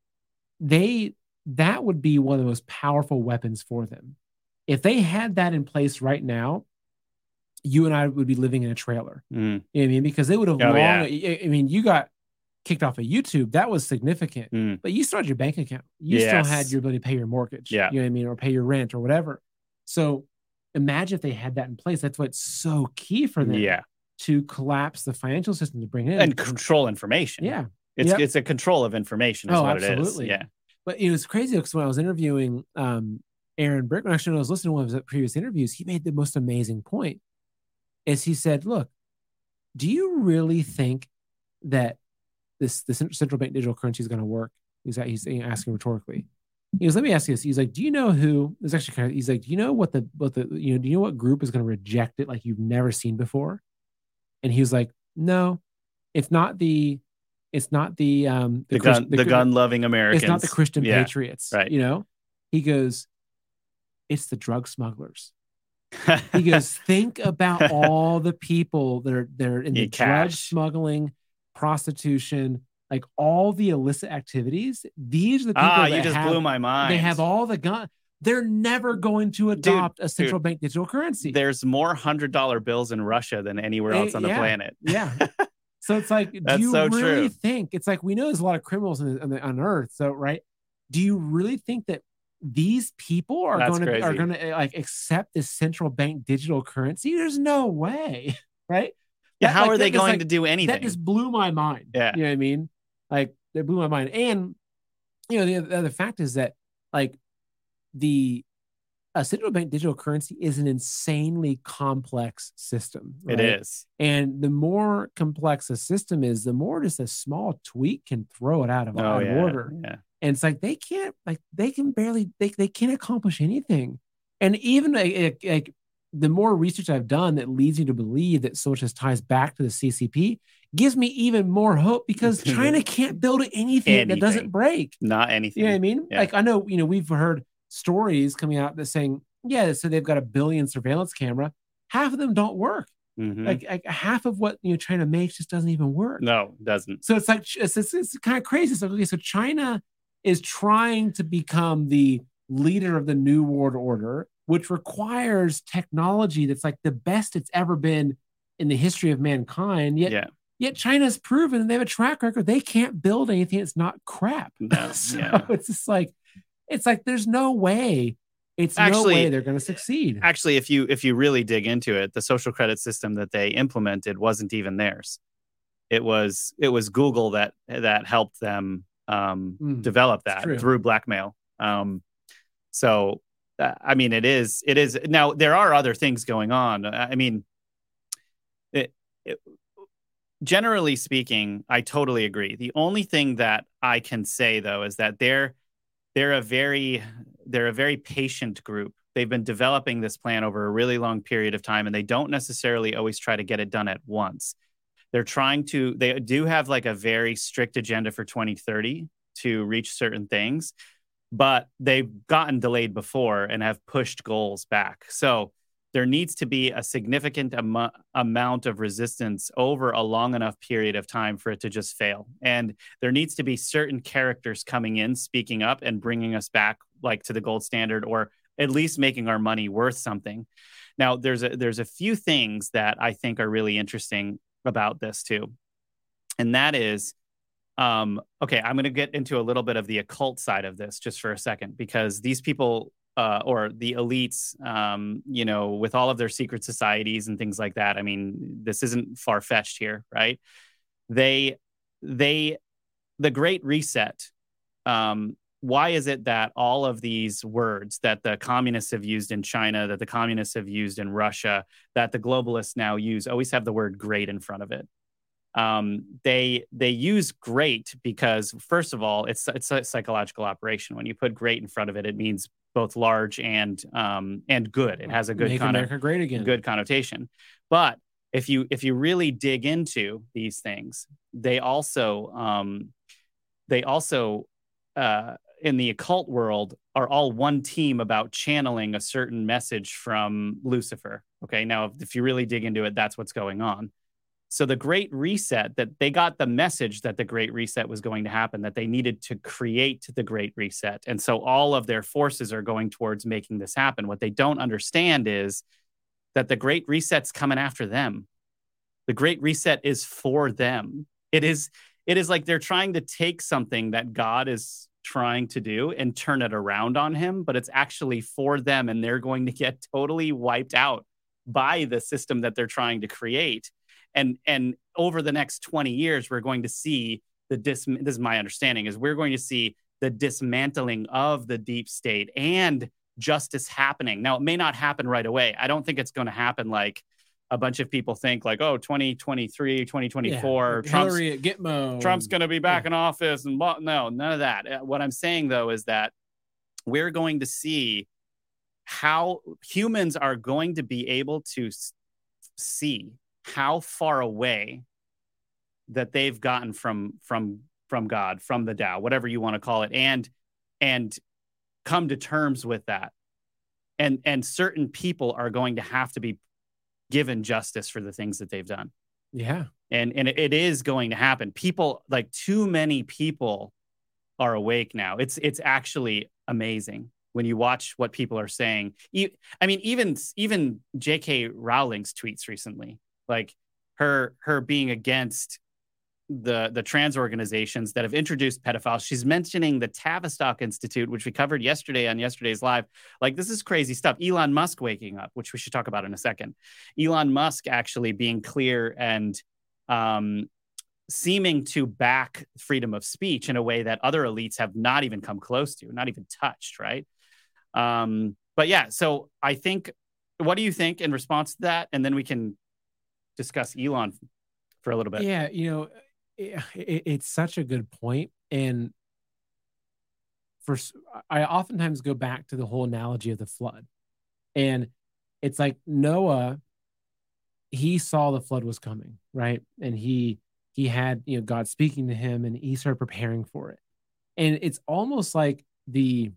they that would be one of the most powerful weapons for them. If they had that in place right now, you and I would be living in a trailer. Mm. You know what I mean? Because they would have Oh, long. yeah. I I mean, you got kicked off of YouTube. That was significant, Mm. but you still had your bank account. You Yes. still had your ability to pay your mortgage. Yeah. You know what I mean, or pay your rent or whatever. So imagine if they had that in place. That's what's so key for them. Yeah. To collapse the financial system to bring it in And control information. Yeah. It's Yep. it's a control of information is Oh, what it is. absolutely. Yeah. But it was crazy because when I was interviewing um, Aaron Brickman, actually, when I was listening to one of his previous interviews, he made the most amazing point. Is he said, "Look, do you really think that this the central bank digital currency is going to work?" He's he's asking rhetorically. He goes, "Let me ask you this." He's like, "Do you know who?" It's actually kind of. He's like, "Do you know what the what the you know? Do you know what group is going to reject it like you've never seen before?" And he was like, "No, it's not the." It's not the um The, Christ- gun the gun loving Americans. It's not the Christian Yeah. patriots, Right. You know, he goes, it's the drug smugglers. He goes, think about all the people that are they're in the Need drug cash. smuggling, prostitution, like all the illicit activities. These are the people ah, that you just have, blew my mind. they have all the gun. They're never going to adopt a central dude, bank digital currency. There's more hundred dollar bills in Russia than anywhere else Eh, on the yeah. planet. Yeah. So it's like, do That's you so really true. think it's like we know there's a lot of criminals on, the, on, the, on Earth, so right? Do you really think that these people are That's going to are crazy. going to like accept this central bank digital currency? There's no way, right? Yeah, That, how like, are that they just, going like, to do anything? That just blew my mind. Yeah. You know what I mean? Like that blew my mind. And you know, the, the other fact is that like the a central bank digital currency is an insanely complex system. It right? is. And the more complex a system is, the more just a small tweak can throw it out of, Oh, out of yeah. order. Yeah. And it's like they can't, like they can barely, they, they can't accomplish anything. And even like, like the more research I've done that leads me to believe that so much this ties back to the C C P gives me even more hope because China can't build anything, Anything. that doesn't break. Not anything. You know what I mean? Yeah. Like I know, you know, we've heard stories coming out that saying, yeah, so they've got a billion surveillance camera. Half of them don't work. Mhm. Like, like half of what you know China makes just doesn't even work. No, doesn't. So it's like it's, it's, it's kind of crazy. So okay, so China is trying to become the leader of the new world order, which requires technology that's like the best it's ever been in the history of mankind. Yet, Yeah. yet China's proven they have a track record. They can't build anything that's not crap. No, so yeah. it's just like it's like there's no way. It's Actually- no way they're going to succeed. Actually, if you if you really dig into it, the social credit system that they implemented wasn't even theirs. It was it was Google that that helped them um, Mm, develop it's that true. through blackmail. Um, so, uh, I mean, it is it is now there are other things going on. I mean, it, it generally speaking, I totally agree. The only thing that I can say though is that they're they're a very they're a very patient group. They've been developing this plan over a really long period of time, and they don't necessarily always try to get it done at once. They're trying to, they do have like a very strict agenda for twenty thirty to reach certain things, but they've gotten delayed before and have pushed goals back. So there needs to be a significant am- amount of resistance over a long enough period of time for it to just fail. And there needs to be certain characters coming in, speaking up and bringing us back like to the gold standard, or at least making our money worth something. Now, there's a, there's a few things that I think are really interesting about this too. And that is, um, okay, I'm going to get into a little bit of the occult side of this just for a second, because these people uh, or the elites, um, you know, with all of their secret societies and things like that, I mean, this isn't far-fetched here, right? They, they, the Great Reset, um, why is it that all of these words that the communists have used in China, that the communists have used in Russia, that the globalists now use, always have the word great in front of it? Um, they they use great because, first of all, it's it's a psychological operation. When you put great in front of it, it means both large and um, and good. It has a good Make conno- America great again. good connotation. But if you if you really dig into these things, they also um, they also, uh, in the occult world, are all one team about channeling a certain message from Lucifer. Okay, now if, if you really dig into it, that's what's going on. So the Great Reset, that they got the message that the Great Reset was going to happen, that they needed to create the Great Reset. And so all of their forces are going towards making this happen. What they don't understand is that the Great Reset's coming after them. The Great Reset is for them. It is, it is like they're trying to take something that God is trying to do and turn it around on him, but it's actually for them, and they're going to get totally wiped out by the system that they're trying to create. And and over the next twenty years, we're going to see the dis. This is my understanding, is we're going to see the dismantling of the deep state and justice happening. Now, it may not happen right away. I don't think it's going to happen like a bunch of people think, like, oh, twenty twenty-three, twenty twenty-four, yeah, Trump's, Hillary at Gitmo. Trump's going to be back yeah. in office. And no, none of that. What I'm saying, though, is that we're going to see how humans are going to be able to s- see how far away that they've gotten from from from God, from the Tao, whatever you want to call it, and and come to terms with that. And and certain people are going to have to be given justice for the things that they've done. Yeah. And and it is going to happen. People, like, too many people are awake now. It's it's actually amazing when you watch what people are saying. I mean, even even J K Rowling's tweets recently, like her her being against the the trans organizations that have introduced pedophiles. She's mentioning the Tavistock Institute, which we covered yesterday on yesterday's live. Like, this is crazy stuff. Elon Musk waking up, which we should talk about in a second. Elon Musk actually being clear and um, seeming to back freedom of speech in a way that other elites have not even come close to, not even touched, right? Um, but yeah, so I think, what do you think in response to that? And then we can discuss Elon for a little bit. Yeah, you know, it, it, it's such a good point. And for I oftentimes go back to the whole analogy of the flood. And it's like Noah, he saw the flood was coming, right? And he he had, you know, God speaking to him, and he started preparing for it. And it's almost like the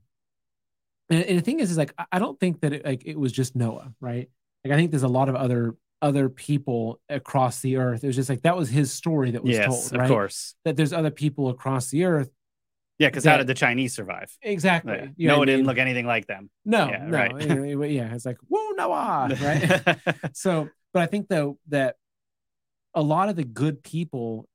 and, and the thing is, is like, I don't think that it, like it was just Noah, right? Like, I think there's a lot of other other people across the earth. It was just like, that was his story that was yes, told, right? Of course. That there's other people across the earth. Yeah, because how did the Chinese survive? Exactly. Yeah. You know Noah didn't mean? look anything like them. No, yeah, no. Right. Yeah, it's like, whoa, Noah, right? So, but I think, though, that a lot of the good people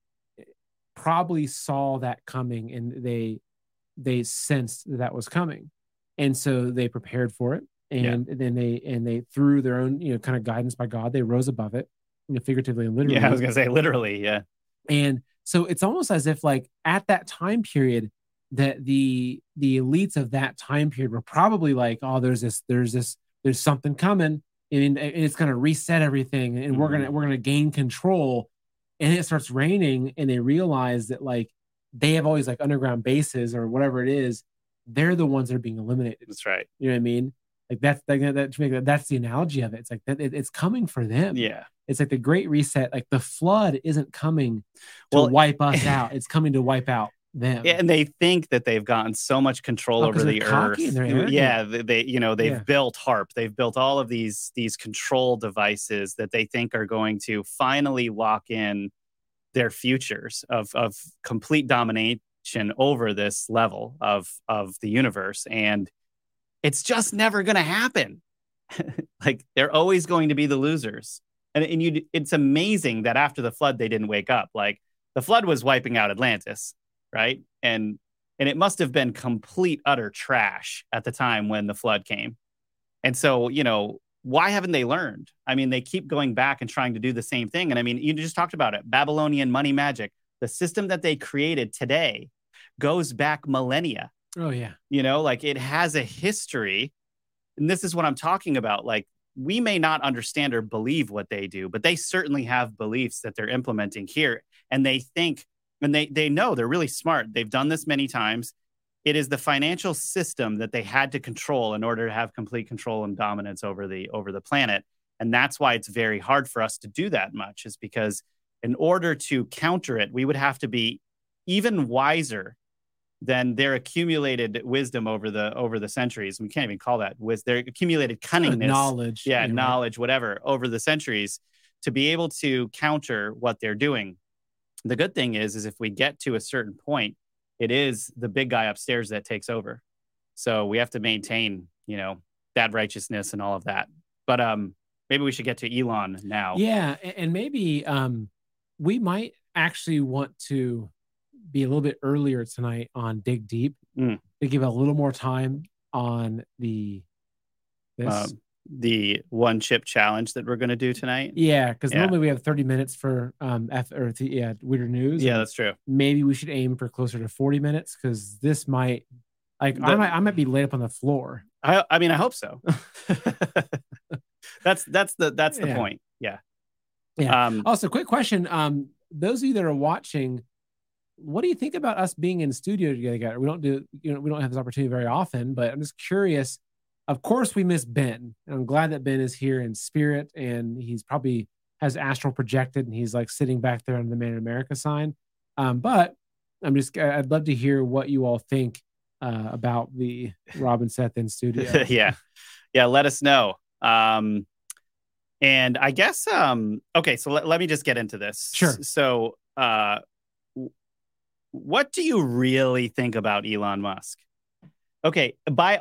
probably saw that coming, and they they sensed that, that was coming, and so they prepared for it, and yeah. then they and they through their own, you know, kind of guidance by God, they rose above it, you know, figuratively and literally. Yeah, I was gonna say literally, yeah. And so it's almost as if, like, at that time period, that the the elites of that time period were probably like, oh, there's this, there's this, there's something coming, and, and it's gonna reset everything, and mm-hmm. we're gonna we're gonna gain control. And it starts raining, and they realize that, like, they have always, like, underground bases or whatever it is. They're the ones that are being eliminated. That's right. You know what I mean? Like, that's like, that to make that, that's the analogy of it. It's like that it, it's coming for them. Yeah. It's like the Great Reset. Like, the flood isn't coming to well, wipe us out. It's coming to wipe out them. Yeah, and they think that they've gotten so much control oh, over the earth. Yeah, they, they you know they've yeah. built HARP. They've built all of these these control devices that they think are going to finally lock in their futures of of complete domination over this level of of the universe, and it's just never going to happen. Like, they're always going to be the losers, and and you it's amazing that after the flood they didn't wake up. Like, the flood was wiping out Atlantis, right? And and it must have been complete utter trash at the time when the flood came. And so, you know, why haven't they learned? I mean, they keep going back and trying to do the same thing. And I mean, you just talked about it. Babylonian money magic. The system that they created today goes back millennia. Oh, yeah. You know, like, it has a history. And this is what I'm talking about. Like, we may not understand or believe what they do, but they certainly have beliefs that they're implementing here. And they think, and they they know, they're really smart. They've done this many times. It is the financial system that they had to control in order to have complete control and dominance over the over the planet. And that's why it's very hard for us to do that much, is because in order to counter it, we would have to be even wiser then their accumulated wisdom over the over the centuries, we can't even call that wisdom, their accumulated cunningness, knowledge, yeah, anyway. knowledge, whatever, over the centuries, to be able to counter what they're doing. The good thing is, is if we get to a certain point, it is the big guy upstairs that takes over. So we have to maintain, you know, that righteousness and all of that. But um, maybe we should get to Elon now. Yeah, and maybe um, we might actually want to be a little bit earlier tonight on Dig Deep mm. to give a little more time on the this. Um, the one chip challenge that we're going to do tonight. Yeah, because yeah. normally we have thirty minutes for um F or the, yeah Weird News. Yeah, that's true. Maybe we should aim for closer to forty minutes because this might like the, I might I might be laid up on the floor. I I mean I hope so. that's that's the that's the yeah. point. Yeah. Yeah. Um, also, quick question. Um, those of you that are watching, what do you think about us being in studio together? We don't do you know we don't have this opportunity very often, but I'm just curious. Of course, we miss Ben. And I'm glad that Ben is here in spirit, and he's probably has astral projected, and he's like sitting back there on the Man in America sign. Um, but I'm just, I'd love to hear what you all think uh, about the Rob and Seth in studio. yeah, yeah. Let us know. Um, and I guess, um, okay. So let, let me just get into this. Sure. So, uh, what do you really think about Elon Musk? Okay, by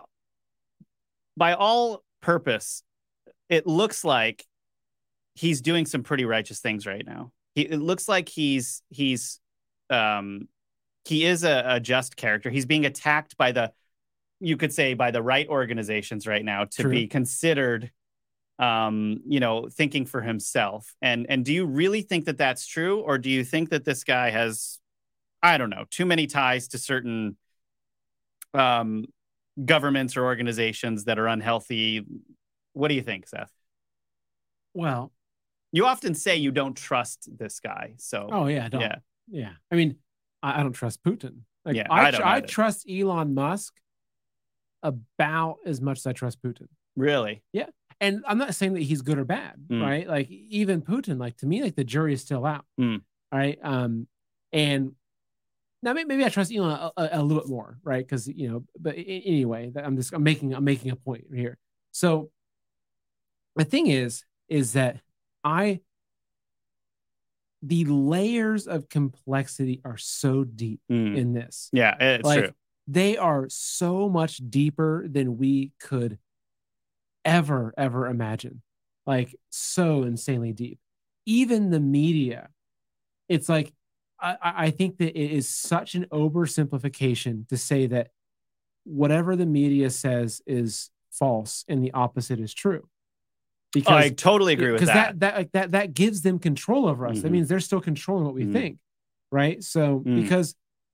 by all purpose, it looks like he's doing some pretty righteous things right now. He, it looks like he's he's um, he is a, a just character. He's being attacked by the, you could say, by the right organizations right now to True. be considered, um, you know, thinking for himself. And and do you really think that that's true, or do you think that this guy has, I don't know, too many ties to certain um, governments or organizations that are unhealthy? What do you think, Seth? Well, you often say you don't trust this guy. So, oh yeah, I don't. yeah, yeah. I mean, I, I don't trust Putin. Like, yeah, I, I don't. I trust Elon Musk about as much as I trust Putin. Really? Yeah. And I'm not saying that he's good or bad, Mm. right? Like even Putin, like to me, like the jury is still out. Mm. Right. Um, and now maybe, maybe I trust Elon a, a, a little bit more, right? Because you know, but anyway, I'm just I'm making I'm making a point here. So the thing is, is that I the layers of complexity are so deep Mm. in this. Yeah, it's like, true. They are so much deeper than we could ever, ever imagine. Like so insanely deep. Even the media, it's like, I, I think that it is such an oversimplification to say that whatever the media says is false and the opposite is true. Because, oh, I totally agree with that. That that, like, that that gives them control over us. Mm-hmm. That means they're still controlling what we mm-hmm. think, right? So mm. because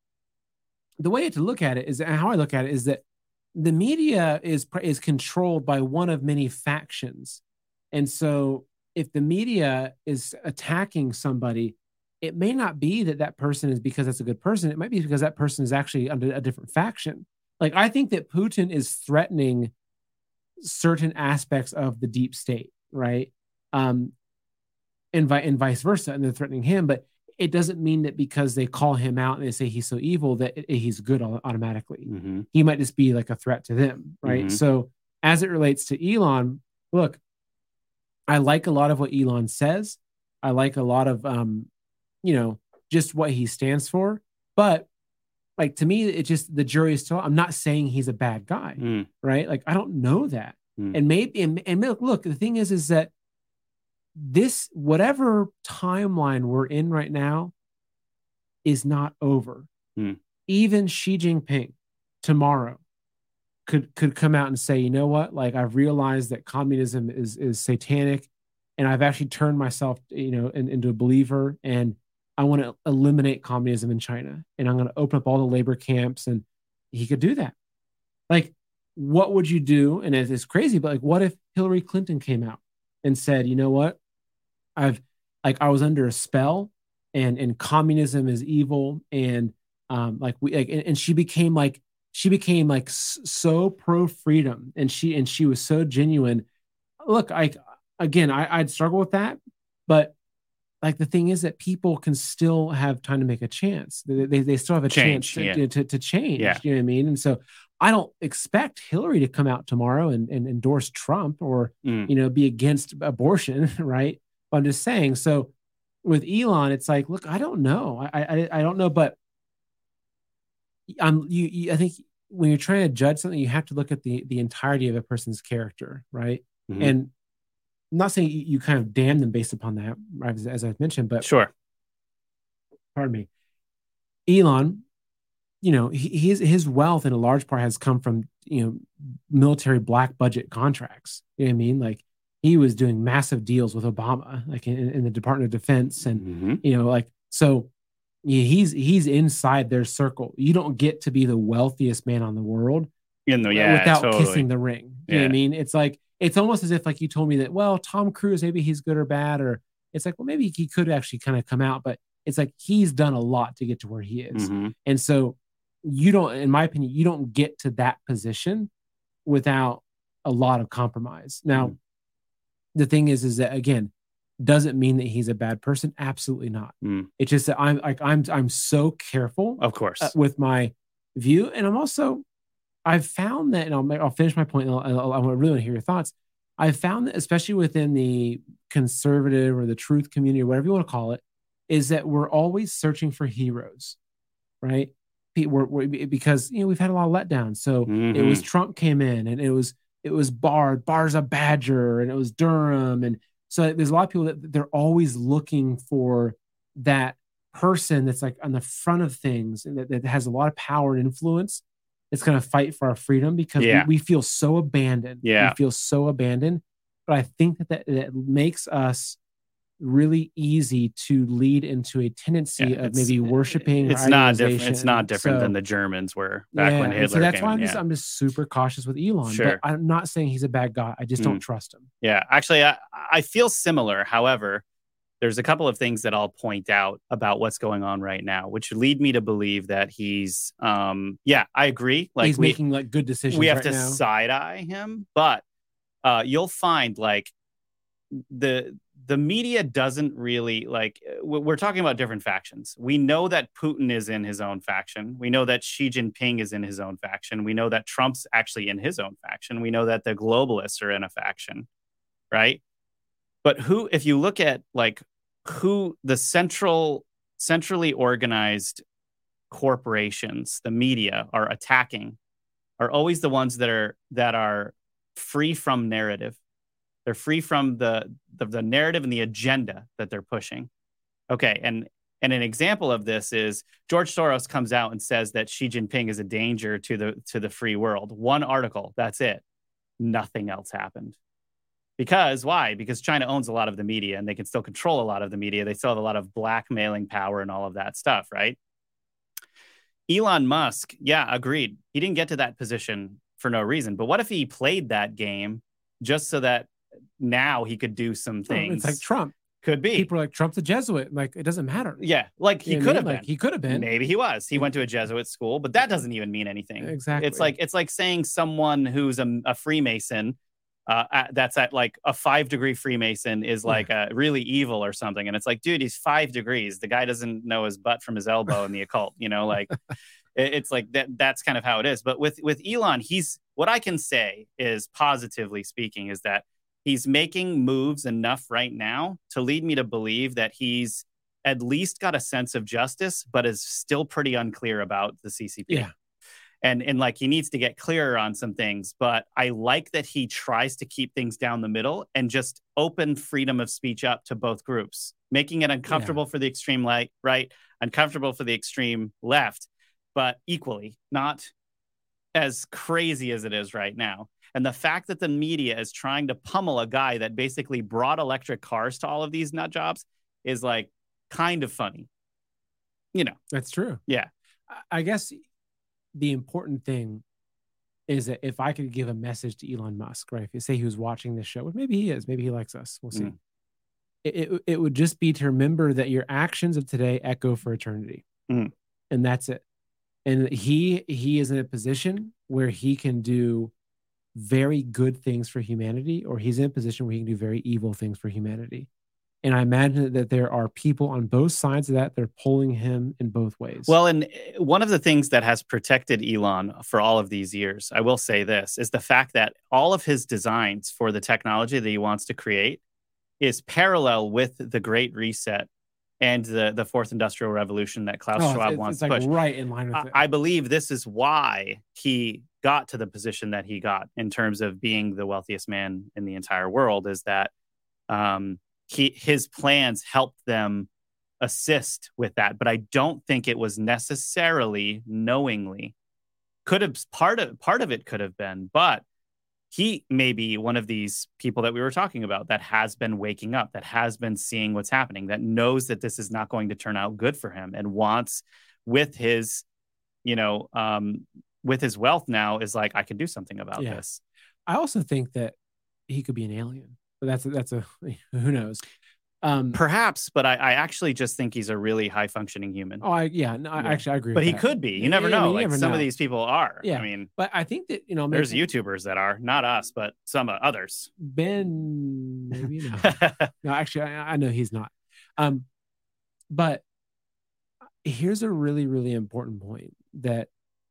the way to look at it is, and how I look at it is that the media is is controlled by one of many factions, and so if the media is attacking somebody, it may not be that that person is because that's a good person. It might be because that person is actually under a different faction. Like I think that Putin is threatening certain aspects of the deep state, right? Um, and, vi- and vice versa, and they're threatening him. But it doesn't mean that because they call him out and they say he's so evil that it, he's good automatically. Mm-hmm. He might just be like a threat to them, right? Mm-hmm. So as it relates to Elon, look, I like a lot of what Elon says. I like a lot of, um, you know, just what he stands for. But like, to me, it just, the jury is still, I'm not saying he's a bad guy, mm. right? Like, I don't know that. Mm. And maybe, and, and look, look, the thing is, is that this, whatever timeline we're in right now is not over. Mm. Even Xi Jinping tomorrow could, could come out and say, you know what? Like, I've realized that communism is, is satanic, and I've actually turned myself, you know, in, into a believer, and I want to eliminate communism in China, and I'm going to open up all the labor camps. And he could do that. Like, what would you do? And it's crazy, but like, what if Hillary Clinton came out and said, you know what? I've like, I was under a spell, and, and communism is evil. And um, like we, like, and, and she became like, she became like so pro freedom, and she, and she was so genuine. Look, I, again, I, I'd struggle with that, but like the thing is that people can still have time to make a chance. They they, they still have a Change, chance to, yeah. to, to, to change. Yeah. You know what I mean? And so I don't expect Hillary to come out tomorrow and, and endorse Trump or, Mm. you know, be against abortion, right? But I'm just saying. So with Elon, it's like, look, I don't know. I I, I don't know, but I'm you, you. I think when you're trying to judge something, you have to look at the the entirety of a person's character, right? Mhm. And I'm not saying you, you kind of damn them based upon that, right, as, as I've mentioned, but Sure. pardon me, Elon, you know, he, his his wealth in a large part has come from, you know, military black budget contracts. You know what I mean? Like he was doing massive deals with Obama, like in, in the Department of Defense, and Mhm. you know, like so. Yeah, he's he's inside their circle. You don't get to be the wealthiest man on the world In the, yeah, without totally. kissing the ring. You know what Yeah. I mean? It's like it's almost as if like you told me that, well, Tom Cruise, maybe he's good or bad, or it's like, well, maybe he could actually kind of come out, but it's like he's done a lot to get to where he is. Mhm. And so you don't, in my opinion, you don't get to that position without a lot of compromise. Now, Mhm. the thing is, is that again, doesn't mean that he's a bad person. Absolutely not. Mm. It's just that I'm like I'm I'm so careful Of course. uh, with my view, and I'm also I've found that, and I'll I'll finish my point. And I'll, I'll, I really want to hear your thoughts. I've found that, especially within the conservative or the truth community, or whatever you want to call it, is that we're always searching for heroes, right? Pe- We're, we're, because you know we've had a lot of letdowns. So it was Mhm. Trump came in, and it was it was Barr, Barr's a Badger, and it was Durham, and so there's a lot of people that they're always looking for that person that's like on the front of things and that, that has a lot of power and influence. That's going to fight for our freedom because Yeah. we, we feel so abandoned. Yeah. We feel so abandoned. But I think that that, that makes us really easy to lead into a tendency Yeah, of it's- maybe worshiping. It's or not different. It's idealization. not different So- than the Germans were back when and Hitler so that's came why in. I'm just yeah. I'm just super cautious with Elon. Sure. But I'm not saying he's a bad guy. I just Mm. don't trust him. Yeah, actually, I, I feel similar. However, there's a couple of things that I'll point out about what's going on right now, which lead me to believe that he's, um, yeah, I agree. Like he's we, making like good decisions. we have right to now. side eye him, but uh, you'll find like the the media doesn't really like. w- We're talking about different factions. We know that Putin is in his own faction. We know that Xi Jinping is in his own faction. We know that Trump's actually in his own faction. We know that the globalists are in a faction, right? But who, if you look at like who the central, centrally organized corporations, the media are attacking, are always the ones that are that are free from narrative. They're free from the the, the narrative and the agenda that they're pushing. Okay, and and an example of this is George Soros comes out and says that Xi Jinping is a danger to the to the free world. One article, that's it. Nothing else happened. Because why? Because China owns a lot of the media and they can still control a lot of the media. They still have a lot of blackmailing power and all of that stuff, right? Elon Musk, yeah, agreed. He didn't get to that position for no reason. But what if he played that game just so that now he could do some things? It's like Trump. Could be. People are like, Trump's a Jesuit. Like, it doesn't matter. Yeah, like he You know could what I have mean? been. Like, he could have been. Maybe he was. He went to a Jesuit school, but that doesn't even mean anything. Exactly. It's like it's like saying someone who's a, a Freemason, uh, at, that's at like a five degree Freemason is like uh, really evil or something, and it's like, dude, he's five degrees. The guy doesn't know his butt from his elbow in the occult. You know, like it, it's like that. That's kind of how it is. But with with Elon, he's what I can say is positively speaking is that he's making moves enough right now to lead me to believe that he's at least got a sense of justice, but is still pretty unclear about the C C P. Yeah. And, and like he needs to get clearer on some things, but I like that he tries to keep things down the middle and just open freedom of speech up to both groups, making it uncomfortable for the extreme light, right, uncomfortable for the extreme left, but equally, not as crazy as it is right now. And the fact that the media is trying to pummel a guy that basically brought electric cars to all of these nut jobs is like kind of funny. You know, That's true. yeah. I- I guess the important thing is that if I could give a message to Elon Musk, right? If you say he was watching this show, which maybe he is, maybe he likes us. We'll see. Mm. It, it, it would just be to remember that your actions of today echo for eternity. Mm. And that's it. And he he is in a position where he can do very good things for humanity, or he's in a position where he can do very evil things for humanity. And I imagine that there are people on both sides of that. They're pulling him in both ways. Well, and one of the things that has protected Elon for all of these years, I will say this, is the fact that all of his designs for the technology that he wants to create is parallel with the Great Reset and the, the Fourth Industrial Revolution that Klaus Oh, Schwab it's, wants it's to like push. right in line with I, it. I believe this is why he got to the position that he got in terms of being the wealthiest man in the entire world, is that um, he his plans helped them assist with that. But I don't think it was necessarily knowingly. Could have part of part of it could have been, but he may be one of these people that we were talking about that has been waking up, that has been seeing what's happening, that knows that this is not going to turn out good for him, and wants with his, you know, um, with his wealth now is like, I can do something about Yeah. this. I also think that he could be an alien, but that's a, that's a who knows. Um, Perhaps, but I, I actually just think he's a really high functioning human. oh, I, yeah, no, I, Yeah. actually I agree. but with he that. could be. You Yeah, never yeah, I know. mean, you like never some of know. these people are. Yeah. I mean, But I think that you know, there's maybe YouTubers that are, not us, but some others. Ben, maybe no, no. Actually, I, I know he's not. Um, but here's a really, really important point, that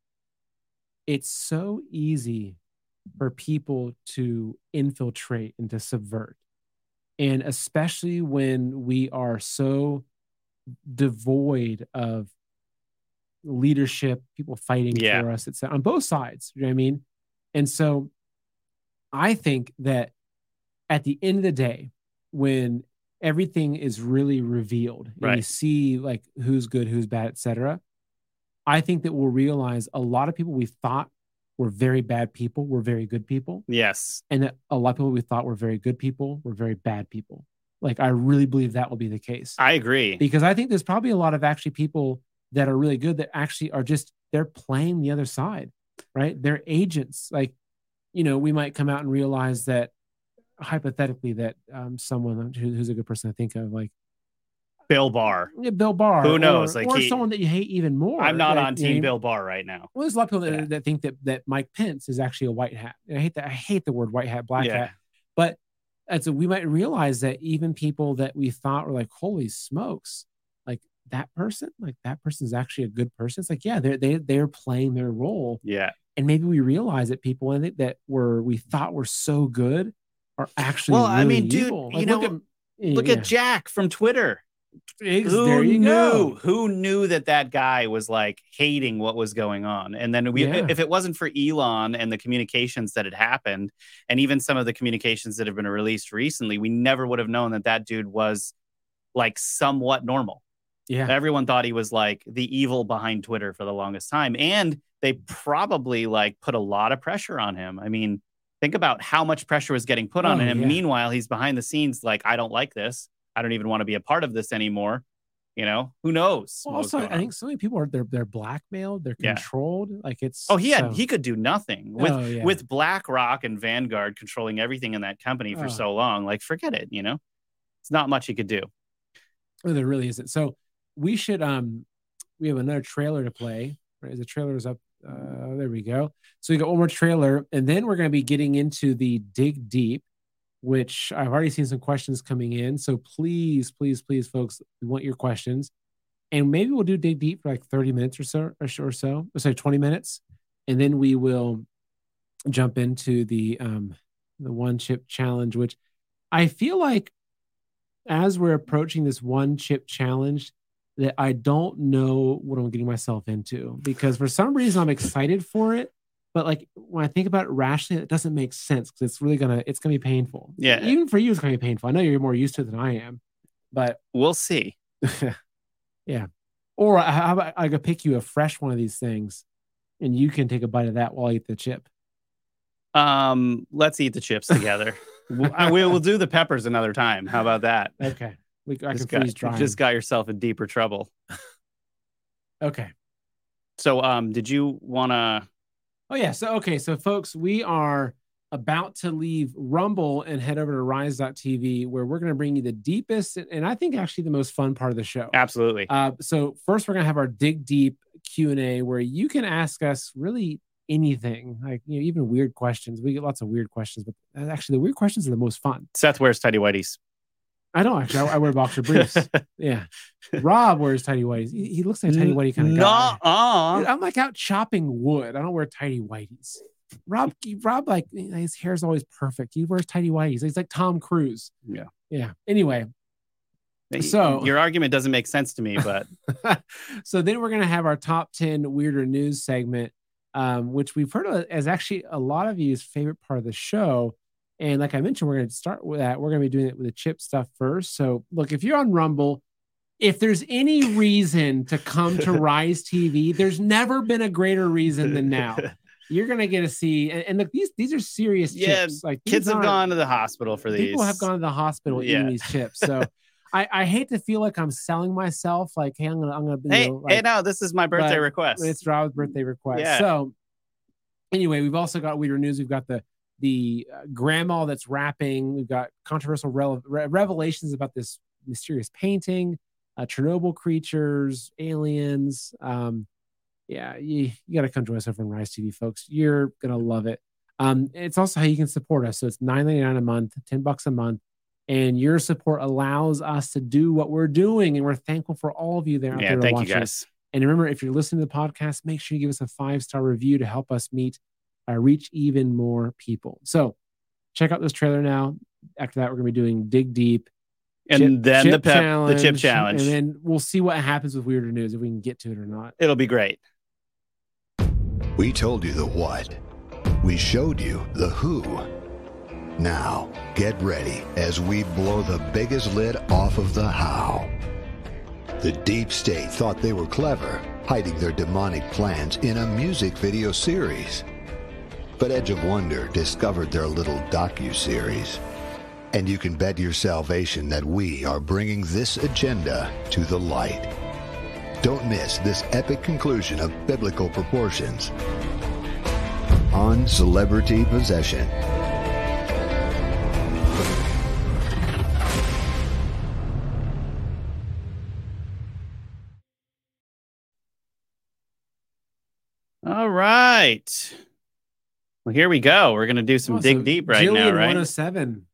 it's so easy for people to infiltrate and to subvert. And especially when we are so devoid of leadership, people fighting Yeah. for us, it's on both sides. You know what I mean? And so I think that at the end of the day, when everything is really revealed and Right. we see like who's good, who's bad, et cetera, I think that we'll realize a lot of people we thought were very bad people were very good people. Yes. And that a lot of people we thought were very good people were very bad people. Like, I really believe that will be the case. I agree. Because I think there's probably a lot of actually people that are really good that actually are just, they're playing the other side, right? They're agents. Like, you know, we might come out and realize that hypothetically that um, someone who, who's a good person to think of, like Bill Barr. yeah, Bill Barr. Who knows? Or, Like or he- someone that you hate even more. I'm not like, on you know, Team Bill Barr right now. Well, there's a lot of people that, Yeah. that think that that Mike Pence is actually a white hat. And I hate that. I hate the word white hat, black Yeah. hat. But and so we might realize that even people that we thought were like, holy smokes, like that person, like that person's actually a good person. It's like, yeah, they're they they're playing their role. Yeah. And maybe we realize that people in it that were we thought were so good are actually Well, I really mean, dude, evil. you Like, know, look at, Look yeah. at Jack from Twitter. Ex- Who there you knew? go. Who knew that that guy was like hating what was going on? And then we, Yeah. if it wasn't for Elon and the communications that had happened, and even some of the communications that have been released recently, we never would have known that that dude was like somewhat normal. Yeah. Everyone thought he was like the evil behind Twitter for the longest time. And they probably like put a lot of pressure on him. I mean, think about how much pressure was getting put on Oh, him. yeah. Meanwhile, he's behind the scenes like, I don't like this. I don't even want to be a part of this anymore. You know, who knows? Well, what was also, going I on. think so many people are they're they're blackmailed, they're Yeah. controlled. Like it's Oh, he had so- he could do nothing with Oh, yeah. with BlackRock and Vanguard controlling everything in that company for Oh. so long. Like, forget it. You know, it's not much he could do. Oh, there really isn't. So we should um we have another trailer to play. Right? The trailer is up. Uh, there we go. So we got one more trailer, and then we're going to be getting into the Dig Deep, which I've already seen some questions coming in. So please, please, please, folks, we want your questions. And maybe we'll do Dig Deep for like thirty minutes or so, or so, or so, or say twenty minutes, and then we will jump into the um the one chip challenge, which I feel like as we're approaching this one chip challenge, that I don't know what I'm getting myself into, because for some reason I'm excited for it, but like when I think about it rationally, it doesn't make sense because it's really gonna it's gonna be painful. Yeah. Even for you, it's gonna be painful. I know you're more used to it than I am, but We'll see. yeah. Or how about I could pick you a fresh one of these things, and you can take a bite of that while I eat the chip. Um, let's eat the chips together. we'll, I- we'll do the peppers another time. How about that? Okay, we, I Just can freeze got, dry. just got yourself in deeper trouble. Okay. So, um, did you want to? Oh yeah. So okay. So folks, we are about to leave Rumble and head over to Rise dot T V, where we're going to bring you the deepest and I think actually the most fun part of the show. Absolutely. Uh, so first, we're going to have our Dig Deep Q and A, where you can ask us really anything, like you know, even weird questions. We get lots of weird questions, but actually the weird questions are the most fun. Seth wears tidy whities. I don't actually. I, I wear boxer briefs. Yeah. Rob wears tidy whities. He, he looks like a tidy whitey kind of guy. Nuh-uh. Dude, I'm like out chopping wood. I don't wear tidy whities. Rob, Rob, like his hair's always perfect. He wears tidy whities. He's like Tom Cruise. Yeah. Yeah. Anyway. So your argument doesn't make sense to me, but so then we're gonna have our top ten weirder news segment, um, which we've heard of as actually a lot of you's favorite part of the show. And like I mentioned, we're gonna start with that. We're gonna be doing it with the chip stuff first. So look, if you're on Rumble, if there's any reason to come to Rise T V, there's never been a greater reason than now. You're gonna get to see, and, and look, these these are serious yeah, chips. Like kids have aren't- gone to the hospital for these. People have gone to the hospital Yeah. eating these chips. So I, I hate to feel like I'm selling myself. Like, hey, I'm gonna, I'm gonna be. Hey, you know, like, hey, no, this is my birthday but request. It's Rob's birthday request. Yeah. So anyway, we've also got weirder news. We've got the the uh, grandma that's rapping. We've got controversial rele- re- revelations about this mysterious painting, uh, Chernobyl creatures, aliens. Um, yeah, you, you got to come join us over on Rise T V, folks. You're gonna love it. Um, it's also how you can support us. So it's nine ninety-nine a month, ten bucks a month. And your support allows us to do what we're doing. And we're thankful for all of you there out yeah, there thank watching. you guys. And remember, if you're listening to the podcast, make sure you give us a five-star review to help us meet, uh, reach even more people. So check out this trailer now. After that, we're going to be doing Dig Deep. And chip, then chip the pep, challenge, the chip challenge. And then we'll see what happens with Weirder News, if we can get to it or not. It'll be great. We told you the what. We showed you the who. Now, get ready as we blow the biggest lid off of the how. The deep state thought they were clever, hiding their demonic plans in a music video series. But Edge of Wonder discovered their little docu-series. And you can bet your salvation that we are bringing this agenda to the light. Don't miss this epic conclusion of biblical proportions on Celebrity Possession. All right. Well, here we go. We're going to do some Oh, so dig deep right Jillian now, right? one oh seven